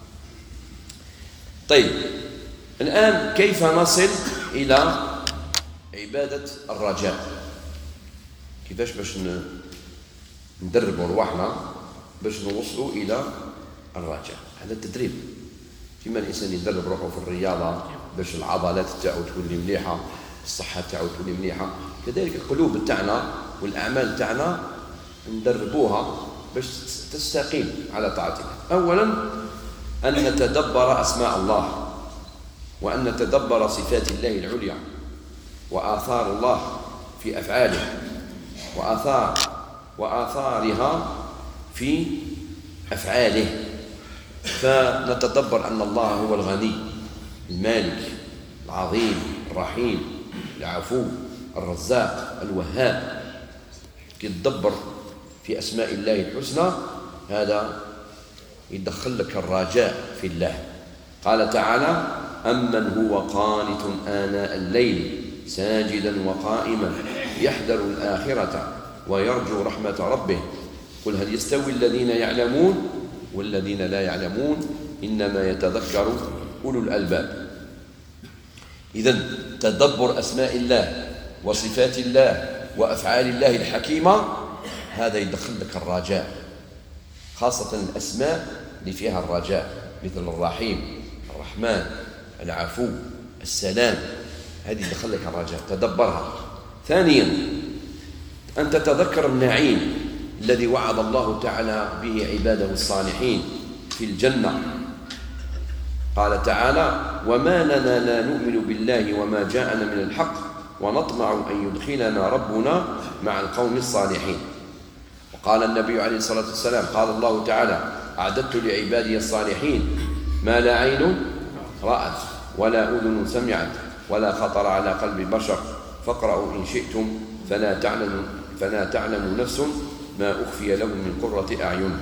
طيب الآن كيف نصل إلى عبادة الرجاء؟ كيفاش باش ندربوا رواحنا باش نوصلوا إلى الرجاء؟ هذا التدريب، كما الإنسان يدرب روحه في الرياضة باش العضلات تاعو تولي مليحة، الصحة تاعو تولي مليحة، كذلك القلوب تاعنا والأعمال تاعنا ندربوها باش تستقيم على طاعتك. أولا أن نتدبر أسماء الله، وأن نتدبر صفات الله العليا وآثار الله في أفعاله، وآثار وآثارها في أفعاله. فنتدبر أن الله هو الغني المالك العظيم الرحيم العفو الرزاق الوهاب. كي تدبر في أسماء الله الحسنى هذا يدخل لك الرجاء في الله. قال تعالى: أمن هو قانت آناء الليل ساجدا وقائما يحذر الآخرة ويرجو رحمة ربه قل هل يستوي الذين يعلمون والذين لا يعلمون إنما يتذكر أولو الألباب. إذن تدبر أسماء الله وصفات الله وأفعال الله الحكيمة هذا يدخل لك الرجاء، خاصة الأسماء اللي فيها الرجاء، مثل الرحيم، الرحمن، العفو، السلام، هذه دخل لك الرجاء، تدبرها. ثانيا أن تتذكر النعيم الذي وعد الله تعالى به عباده الصالحين في الجنة. قال تعالى: وما لنا لا نؤمن بالله وما جاءنا من الحق ونطمع أن يدخلنا ربنا مع القوم الصالحين. وقال النبي عليه الصلاة والسلام: قال الله تعالى: أعددت لعبادي الصالحين ما لا عين رأت ولا أذن سمعت ولا خطر على قلب بشر فاقرأوا إن شئتم فلا تعلم, فلا تعلم نفس ما أخفي لهم من قرة أعين.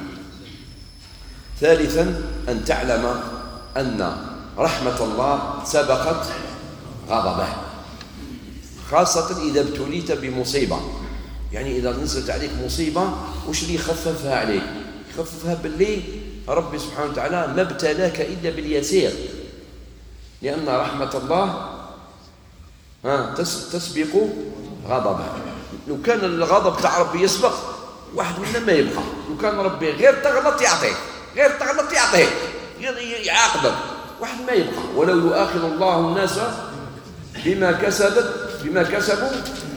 ثالثا أن تعلم أن رحمة الله سبقت غضبه، خاصة إذا ابتليت بمصيبة. يعني إذا نزلت عليك مصيبة وش اللي يخففها عليك؟ يخففها باللي ربي سبحانه وتعالى ما ابتلاك إلا باليسير، لأن رحمة الله ها تسبق غضبه. لو كان الغضب تاع ربي يسبق واحد منا ما يبقى، لو كان ربي غير تغلط يعطيك، غير تغلط يعطيك، يعاقبك، واحد ما يبقى. ولو يؤاخذ الله الناس بما كسبت بما كسبوا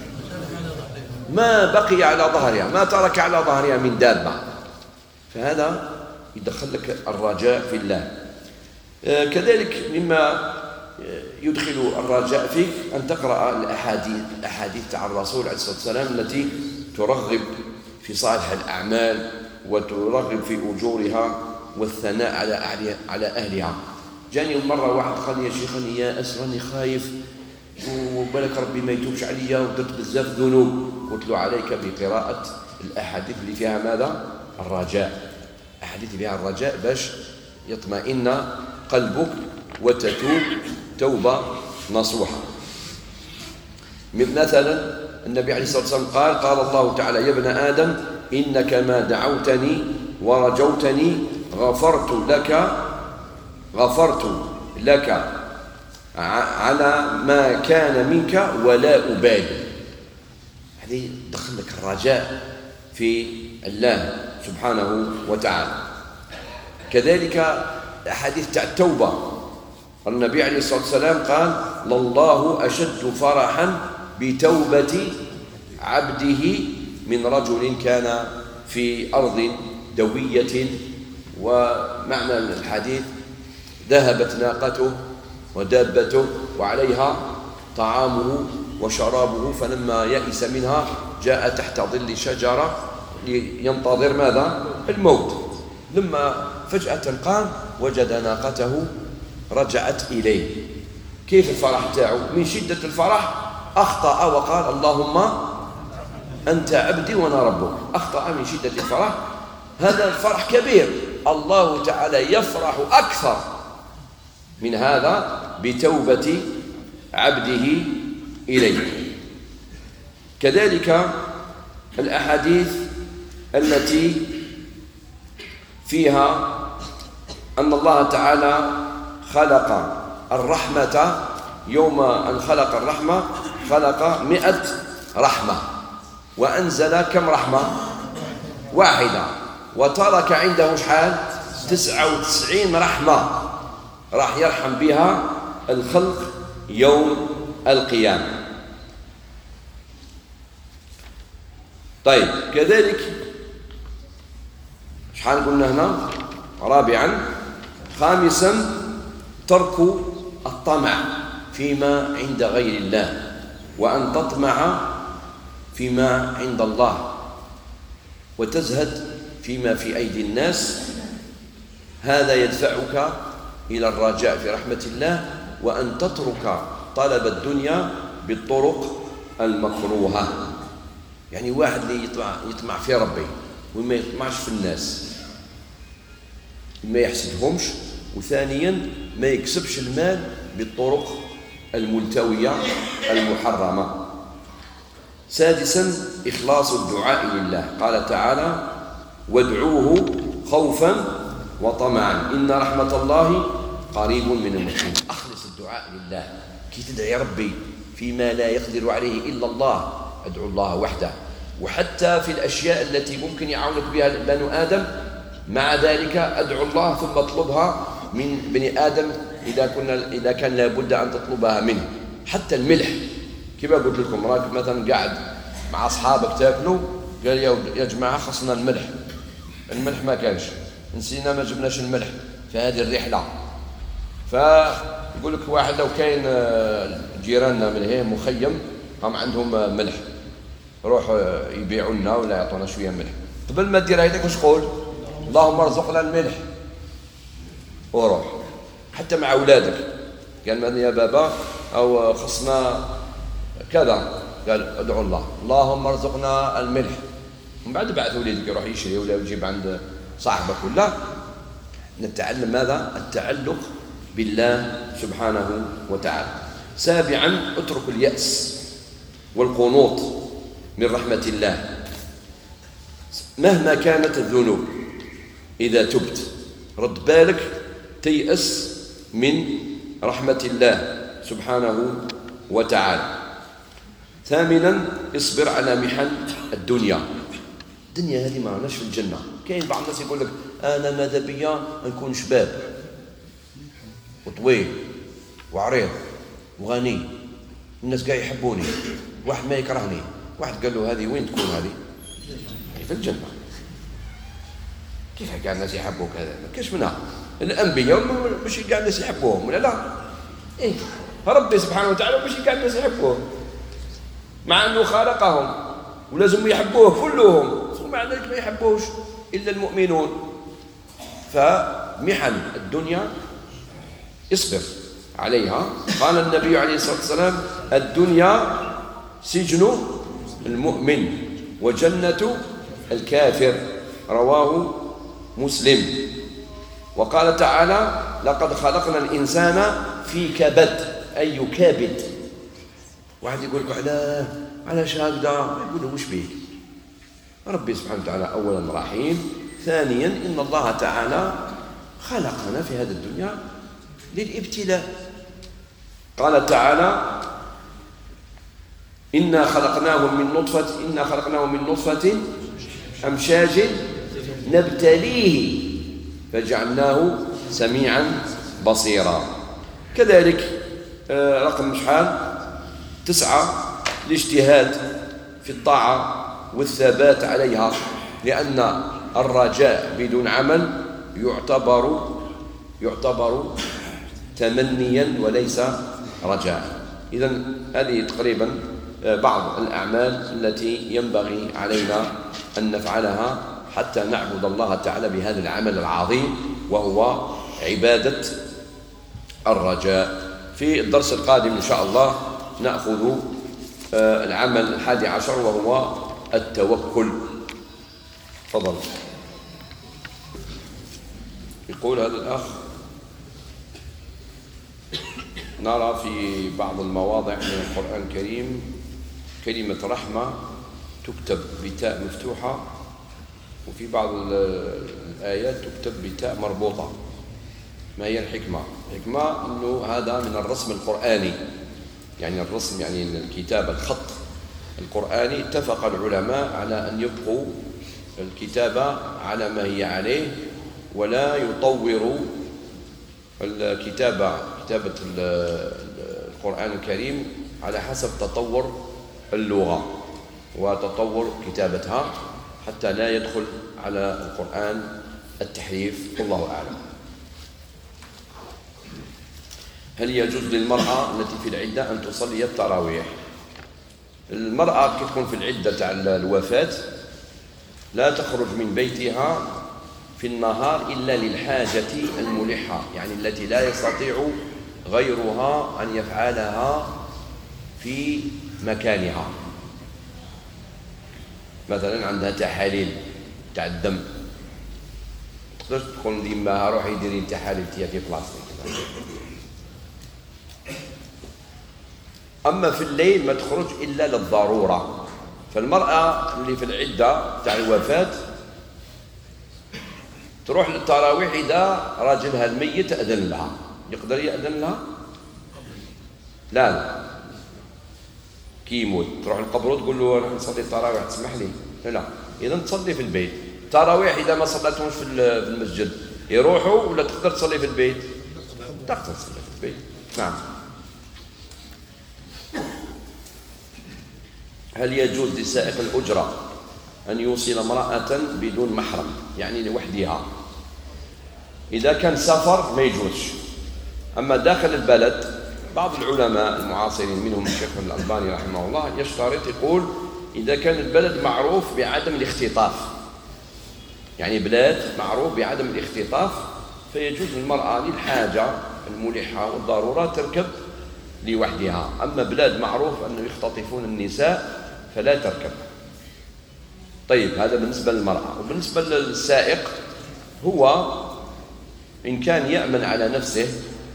ما بقي على ظهرها، ما ترك على ظهرها من دابة. فهذا يدخل لك الرجاء في الله. كذلك مما يدخل الرجاء فيك أن تقرأ الأحاديث الأحاديث تاع الرسول عليه الصلاة والسلام التي ترغب في صالح الأعمال وترغب في أجورها والثناء على على أهلها. جاني مرة واحد قال لي: يا شيخ أنا يا أسرني خايف وبالك ربي ما يتوبش عليا ودرت بزاف ذنوب. قلت له: عليك بقراءة الأحاديث اللي فيها ماذا؟ الرجاء. أحاديث فيها الرجاء باش يطمئن قلبك وتتوب توبة نصوحة. مثلا النبي عليه الصلاة والسلام قال: قال الله تعالى: يا ابن آدم إنك ما دعوتني ورجوتني غفرت لك غفرت لك على ما كان منك ولا أبالي. هذه دخل لك الرجاء في الله سبحانه وتعالى. كذلك الأحاديث تاع التوبة، النبي عليه الصلاة والسلام قال: لله أشد فرحا بتوبة عبده من رجل كان في أرض دوية. ومعنى الحديث: ذهبت ناقته ودابته وعليها طعامه وشرابه، فلما يئس منها جاء تحت ظل شجرة لينتظر ماذا؟ الموت. لما فجأة قام وجد ناقته رجعت إليه. كيف الفرح تاعه؟ من شدة الفرح أخطأ وقال: اللهم أنت عبدي وأنا ربك. أخطأ من شدة الفرح. هذا الفرح كبير، الله تعالى يفرح أكثر من هذا بتوبة عبده إليه. كذلك الأحاديث التي فيها أن الله تعالى خلق الرحمة، يوم أن خلق الرحمة خلق مئة رحمة وأنزل كم رحمة؟ واحدة، وترك عنده شحال؟ تسعة وتسعين رحمة راح يرحم بها الخلق يوم القيامة. طيب، كذلك شحال قلنا هنا؟ رابعا خامسا ترك الطمع فيما عند غير الله، وأن تطمع فيما عند الله وتزهد فيما في أيدي الناس. هذا يدفعك إلى الرجاء في رحمة الله، وأن تترك طلب الدنيا بالطرق المكروهة. يعني واحد اللي يطمع, يطمع في ربي وما يطمعش في الناس، ما يحسدهمش، وثانيا ما يكسبش المال بالطرق الملتوية المحرمة. سادسا إخلاص الدعاء لله. قال تعالى: وادعوه خوفا وطمعا إن رحمة الله قريب من المحسنين. أخلص الدعاء لله. كي تدعي ربي فيما لا يقدر عليه إلا الله، ادعو الله وحده. وحتى في الأشياء التي ممكن يعاونك بها بنو آدم مع ذلك أدعو الله ثم اطلبها من بني آدم إذا كنا إذا كان لابد أن تطلبها منه. حتى الملح كما قلت لكم، راك مثلا قاعد مع أصحابك تاكلوا، قال يا جماعة خصنا الملح، الملح ما كانش، نسينا ما جبناش الملح في هذه الرحلة. فيقول لك واحد لو كاين جيراننا من هي مخيم هم عندهم ملح، روح يبيعوا لنا ولا يعطونا شوية ملح. قبل ما دير هيداك واش قول؟ اللهم ارزقنا الملح وروح. حتى مع أولادك قال من يا بابا أو خصنا كذا، قال ادعو الله اللهم ارزقنا الملح. ومن بعد بعث وليدك يروح يشري ولا يجيب عند صاحبك. ولا نتعلم ماذا؟ التعلق بالله سبحانه وتعالى. سابعا اترك اليأس والقنوط من رحمة الله مهما كانت الذنوب. إذا تبت رد بالك تيأس من رحمة الله سبحانه وتعالى. ثامنا اصبر على محن الدنيا. الدنيا هذه ما راناش في الجنة. كاين بعض الناس يقول لك أنا ماذا بيا نكون شباب وطويل وعريض وغني، الناس قاعد يحبوني، واحد ما يكرهني. واحد قال له هذه وين تكون؟ هذه في الجنة. كيف قاعد الناس يحبوك؟ هذا ما كاش منها. الأنبياء مش قاعد الناس يحبوهم ولا لا؟ إيه ربي سبحانه وتعالى مش قاعد الناس يحبوهم، مع أنه خلقهم ولازم يحبوه كلهم، ومع ذلك ما يحبوش إلا المؤمنون. فمحن الدنيا اصبر عليها. قال النبي عليه الصلاة والسلام الدنيا سجن المؤمن وجنة الكافر، رواه مسلم. وقال تعالى لقد خلقنا الإنسان في كبد، أي كابد. واحد يقول لك على علاش هكذا؟ يقول له وش بيك؟ ربي سبحانه وتعالى أولا رحيم، ثانيا إن الله تعالى خلقنا في هذه الدنيا للابتلاء. قال تعالى إنا خلقناهم من نطفة إنا خلقناهم من نطفة أمشاج نبتليه فجعلناه سميعا بصيرا. كذلك رقم شحال؟ تسعة الاجتهاد في الطاعة والثبات عليها، لأن الرجاء بدون عمل يعتبر يعتبر تمنيا وليس رجاء. إذن هذه تقريبا بعض الأعمال التي ينبغي علينا أن نفعلها حتى نعبد الله تعالى بهذا العمل العظيم وهو عبادة الرجاء. في الدرس القادم إن شاء الله نأخذ العمل الحادي عشر وهو التوكل. تفضل. يقول هذا الأخ نرى في بعض المواضع من القرآن الكريم كلمة رحمة تكتب بتاء مفتوحة، وفي بعض الآيات تكتب بتاء مربوطة. ما هي الحكمة؟ الحكمة أنه هذا من الرسم القرآني، يعني الرسم يعني الكتابة الخط القرآني. اتفق العلماء على أن يبقوا الكتابة على ما هي عليه ولا يطوروا الكتابة كتابة القرآن الكريم على حسب تطور اللغة وتطور كتابتها، حتى لا يدخل على القرآن التحريف. والله أعلم. هل يجوز للمرأة التي في العدة أن تصلي التراويح؟ المرأة كي تكون في العدة تاع الوفاة لا تخرج من بيتها في النهار إلا للحاجة الملحة، يعني التي لا يستطيع غيرها أن يفعلها في مكانها. مثلا عندها تحاليل تاع الدم، تقدر تقول ليماها روحي ديري التحاليل تاعك في بلاصتك. أما في الليل ما تخرج إلا للضرورة. فالمرأة اللي في العدة تاع الوفاة تروح للتراويح إذا راجلها الميت أذن لها. يقدر يأذن لها؟ لا لا، كي يموت تروح القبر وتقول له أنا نصلي التراويح تسمح لي؟ لا لا، إذا تصلي في البيت التراويح إذا ما صليتهمش في المسجد يروحوا ولا تقدر تصلي في البيت؟ تقدر تصلي في البيت. نعم. هل يجوز لسائق الأجرة أن يوصل امرأة بدون محرم يعني لوحدها؟ إذا كان سفر ما يجوزش. أما داخل البلد بعض العلماء المعاصرين منهم الشيخ الألباني رحمه الله يشترط يقول إذا كان البلد معروف بعدم الاختطاف، يعني بلاد معروف بعدم الاختطاف، فيجوز للمرأة للحاجة الملحة والضرورة تركب لوحدها. أما بلاد معروف أنه يختطفون النساء فلا تركب. طيب هذا بالنسبة للمرأة. وبالنسبة للسائق هو إن كان يأمن على نفسه.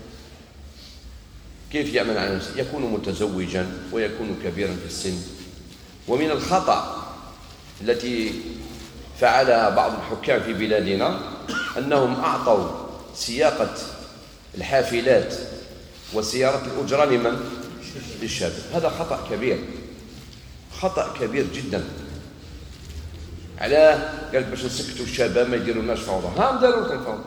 كيف يأمن على نفسه؟ يكون متزوجا ويكون كبيرا في السن. ومن الخطأ التي فعلها بعض الحكام في بلادنا أنهم أعطوا سياقة الحافلات وسيارة الأجرة لمن؟ للشباب. هذا خطأ كبير، خطأ كبير جدا. علاه؟ قال باش نسكتوا الشباب ما يديروناش فوضى. ها نديروا لكم فوضى.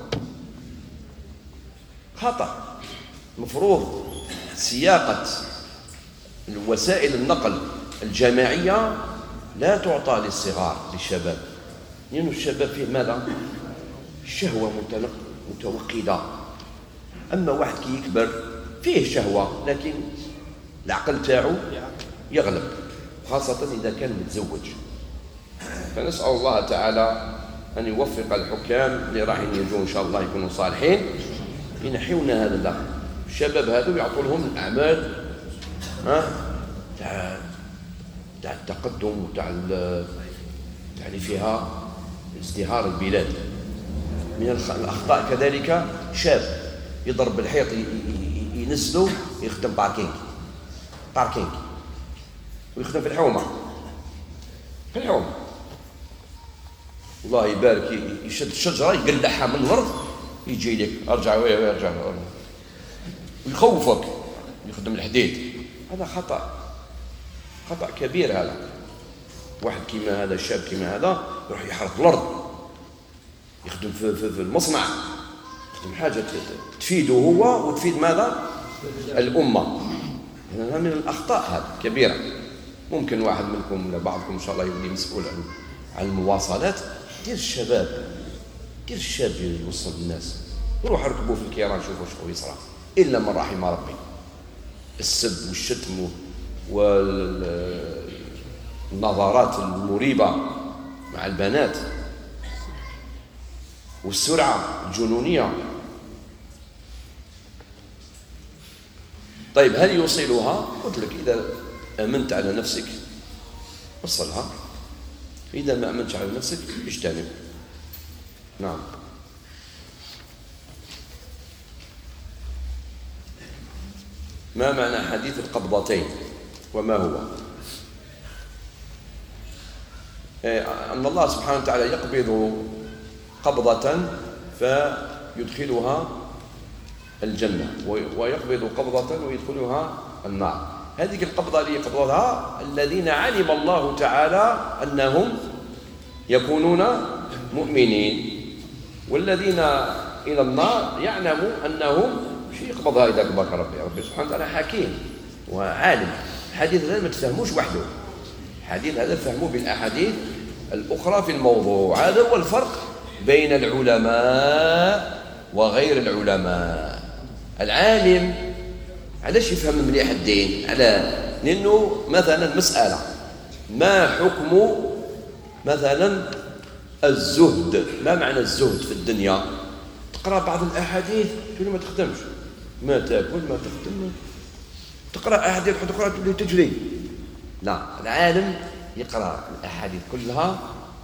خطأ. المفروض سياقة وسائل النقل الجماعية لا تعطى للصغار للشباب، لأن يعني الشباب فيه ماذا؟ الشهوة متوقدة. أما واحد كي يكبر فيه شهوة لكن العقل تاعو يغلب، خاصة إذا كان متزوج. فنسأل الله تعالى أن يوفق الحكام اللي راح يجوا إن شاء الله يكونوا صالحين ينحيونا هذا اللغط. الشباب هذو يعطوا لهم الأعمال ها تاع تاع التقدم وتاع تاع اللي فيها ازدهار البلاد. من الأخطاء كذلك شاب يضرب الحيط ينزلوا يخدم باركينج باركينج ويخدم في الحومة في الحومة الله يبارك يشد الشجرة يقلعها من الأرض يجي لك ارجع ويا ارجع ويخوفك يخدم الحديد. هذا خطأ، خطأ كبير. هذا واحد كيما هذا الشاب كيما هذا يروح يحرق الأرض يخدم في, في, في المصنع يخدم حاجة تفيده هو وتفيد ماذا؟ الأمة. هذا من الأخطاء هذا كبيرة. ممكن واحد منكم ولا بعضكم إن شاء الله يولي مسؤول عن عن المواصلات. دير الشباب دير الشاب يوصل الناس. روح ركبوا في الكيران شوفوا شكون يصرى إلا من رحم ربي. السب والشتم والنظرات المريبة مع البنات والسرعة الجنونية. طيب هل يوصلها؟ قلت لك إذا أمنت على نفسك وصلها، إذا ما أمنتش على نفسك اجتنب. نعم. ما معنى حديث القبضتين وما هو؟ أن الله سبحانه وتعالى يقبض قبضة فيدخلها الجنة ويقبض قبضة ويدخلها النار. هذه القبضة اللي يقبضها الذين علم الله تعالى أنهم يكونون مؤمنين، والذين إلى النار يعلموا أنهم شيء يقبضها إذا كبرك ربي. ربي سبحانه وتعالى حكيم وعالم. الحديث هذا ما تفهموش وحده، الحديث هذا فهموه بالأحاديث الأخرى في الموضوع. هذا هو الفرق بين العلماء وغير العلماء. العالم علاش يفهم مليح الدين؟ على لأنه مثلا مسألة ما حكم مثلا الزهد؟ ما معنى الزهد في الدنيا؟ تقرأ بعض الأحاديث تقول ما تخدمش، ما تاكل ما تخدم، تقرأ أحاديث تقرأ تولي تجري. لا، العالم يقرأ الأحاديث كلها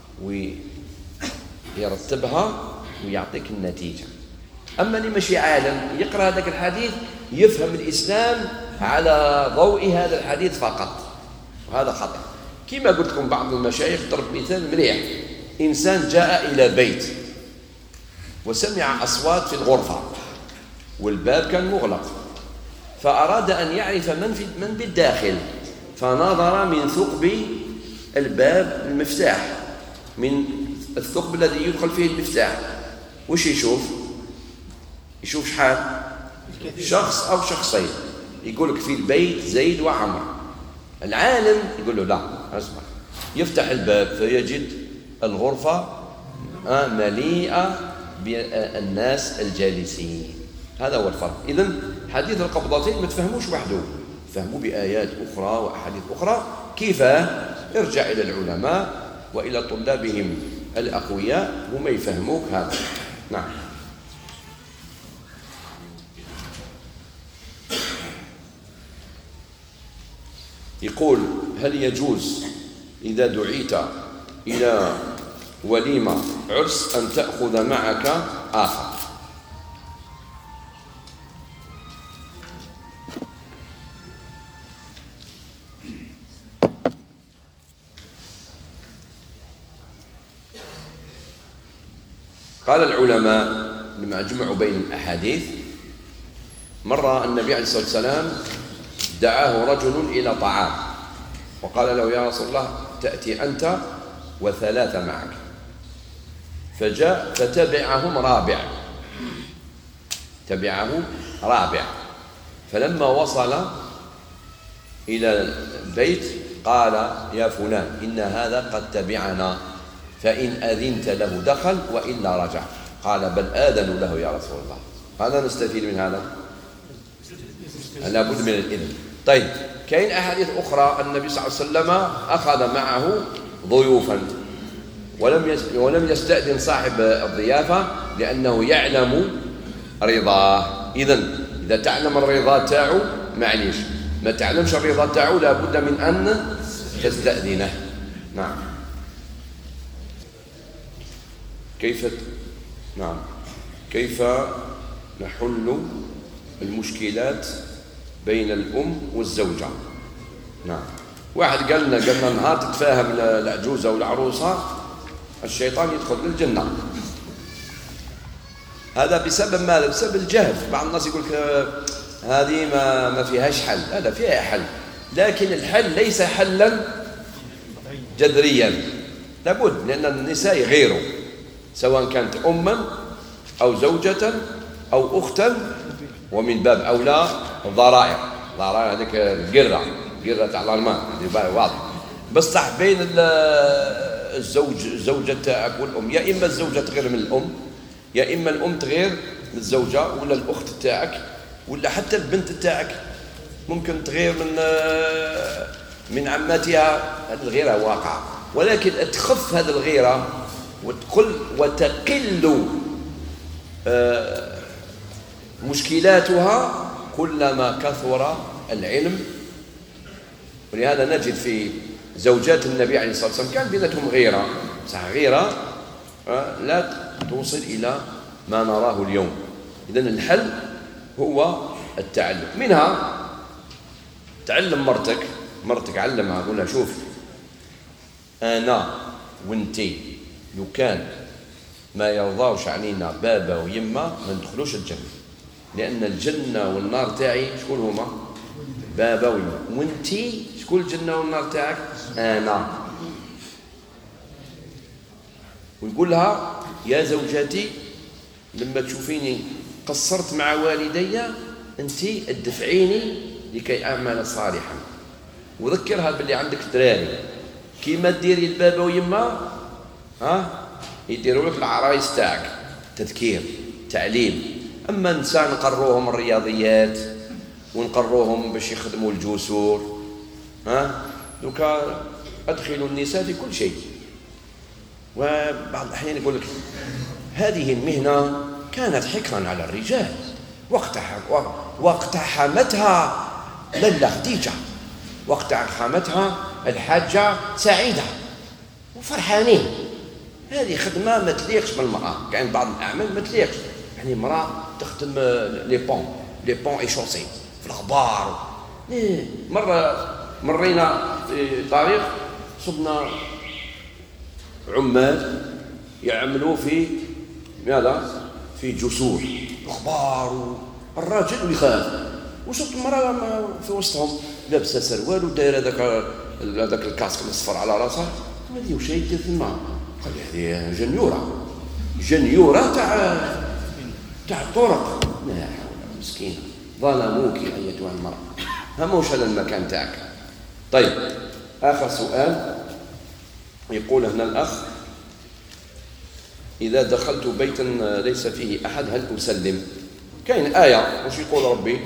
ويرتبها ويعطيك النتيجة. أما اللي ماشي عالم يقرأ هذاك الحديث يفهم الإسلام على ضوء هذا الحديث فقط، وهذا خطأ. كما قلت لكم بعض المشايخ ضرب مثال مليح. إنسان جاء إلى بيت وسمع أصوات في الغرفة والباب كان مغلق، فأراد أن يعرف من, في من بالداخل، فنظر من ثقب الباب المفتاح من الثقب الذي يدخل فيه المفتاح، وش يشوف؟ يشوف شحال؟ شخص أو شخصين. يقول لك في البيت زيد وعمر. العالم يقول له لا، اسمع، يفتح الباب فيجد الغرفة مليئة بالناس الجالسين. هذا هو الفرق. إذن حديث القبضتين ما تفهموش وحده، فهموا بآيات أخرى وأحاديث أخرى. كيف؟ ارجع إلى العلماء وإلى طلابهم الأقوياء هم يفهموك هذا. نعم. يقول: هل يجوز إذا دعيت إلى وليمة عرس أن تأخذ معك آخر؟ قال العلماء لما جمعوا بين الأحاديث: مرة النبي عليه الصلاة والسلام دعاه رجل إلى طعام وقال له: يا رسول الله، تأتي أنت وثلاثة معك. فجاء فتبعهم رابع تبعه رابع فلما وصل إلى البيت قال: يا فلان، إن هذا قد تبعنا، فإن أذنت له دخل وإلا رجع. قال: بل آذنوا له يا رسول الله. هذا نستفيد من هذا، لابد من الإذن. طيب، كاين أحاديث أخرى النبي صلى الله عليه وسلم أخذ معه ضيوفا ولم ولم يستأذن صاحب الضيافة لأنه يعلم رضاه. إذن إذا تعلم الرضا تاعو معليش، ما تعلمش الرضا تاعو لابد من أن تستأذنه. نعم. كيف نعم كيف نحل المشكلات بين الأم والزوجة؟ نعم. واحد قال لنا قال لنا نهار تتفاهم العجوزة والعروسة الشيطان يدخل للجنة. هذا بسبب ماذا؟ بسبب الجهل. بعض الناس يقول لك هذه ما ما فيهاش حل. لا، فيها حل، لكن الحل ليس حلا جذريا، لابد، لأن النساء يغيروا، سواء كانت أما أو زوجة أو أختا، ومن باب أولى الضرائع. الضرائع هذيك القرة القرة تاع الألمان هذه واضح. بصح بين الزوج الزوجة تاعك والأم، يا إما الزوجة تغير من الأم، يا إما الأم تغير من الزوجة، ولا الأخت تاعك، ولا حتى البنت تاعك ممكن تغير من من عماتها. هذه الغيرة واقعة، ولكن تخف هذه الغيرة وتقل وتقل مشكلاتها كلما كثر العلم. ولهذا نجد في زوجات النبي عليه الصلاة والسلام كان بيناتهم غيرة، صح، غيرة لا توصل إلى ما نراه اليوم. إذن الحل هو التعلم. منها تعلم مرتك مرتك علمها، قول لها: شوف، أنا وانتي لو كان ما يرضاوش علينا بابا ويما ما ندخلوش الجنة، لأن الجنة والنار تاعي شكون هما؟ بابا ويما. وانتي شكون الجنة والنار تاعك؟ أنا. ويقول لها: يا زوجتي، لما تشوفيني قصرت مع والدي انتي ادفعيني لكي أعمل صالحا. وذكرها باللي عندك دراري، كيما ديري البابا ويما ها يديروا لك العرايس تاعك، تذكير، تعليم. أما نساء نقروهم الرياضيات ونقروهم باش يخدموا الجسور، ها دوكا أدخلوا النساء في كل شيء. وبعض الأحيان يقول لك هذه المهنة كانت حكرا على الرجال، واقتحمتها للا خديجة، واقتحمتها الحاجة سعيدة، وفرحانين. هذه خدمة ما تليقش بالمرأة. كاين بعض الأعمال ما تليقش، يعني امرأة تخدم لي بون لي بون ايشونسي في الغبار. مرة مرينا في طريق صبنا عمال يعملوا في ماذا؟ في جسور غبار، الراجل يخاف، وشفت المرأة في وسطهم لابسة سروال ودايرة هذاك هذاك الكاسك الاصفر على راسها. هذه وش هي ثم قال لي هذه جنيورة جنيورة تاع تاع الطرق. لا حول، مسكينة، ظلموك أيتها المرأة، هموش هذا المكان تاعك. طيب آخر سؤال يقول هنا الأخ: إذا دخلت بيتا ليس فيه أحد هل أسلم؟ كاين آية وش يقول ربي؟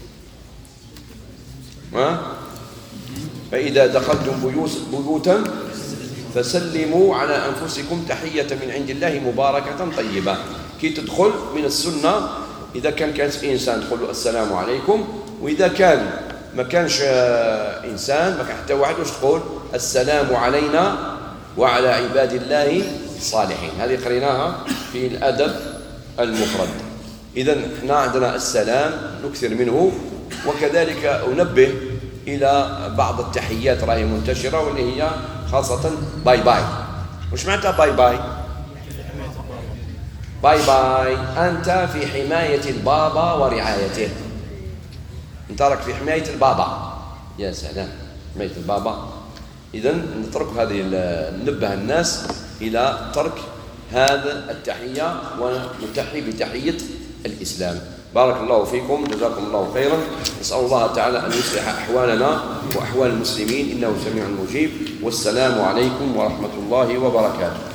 ها؟ فإذا دخلتم بيوتا فسلموا على أنفسكم تحية من عند الله مباركة طيبة. كي تدخل من السنة إذا كان كان إنسان تقول له السلام عليكم، وإذا كان ما كانش إنسان ما كان حتى واحد واش تقول؟ السلام علينا وعلى عباد الله الصالحين. هذه قريناها في الأدب المفرد. إذا احنا عندنا السلام نكثر منه، وكذلك أنبه إلى بعض التحيات راهي منتشرة واللي هي خاصة باي باي. وش معناتها باي باي؟ باي باي أنت في حماية البابا ورعايته، أنت راك في حماية البابا. يا سلام، حماية البابا. إذا نترك هذه، ننبه الناس إلى ترك هذا التحية ونتحي بتحية الإسلام. بارك الله فيكم، جزاكم الله خيرا. نسأل الله تعالى أن يصلح أحوالنا وأحوال المسلمين إنه سميع مجيب. والسلام عليكم ورحمة الله وبركاته.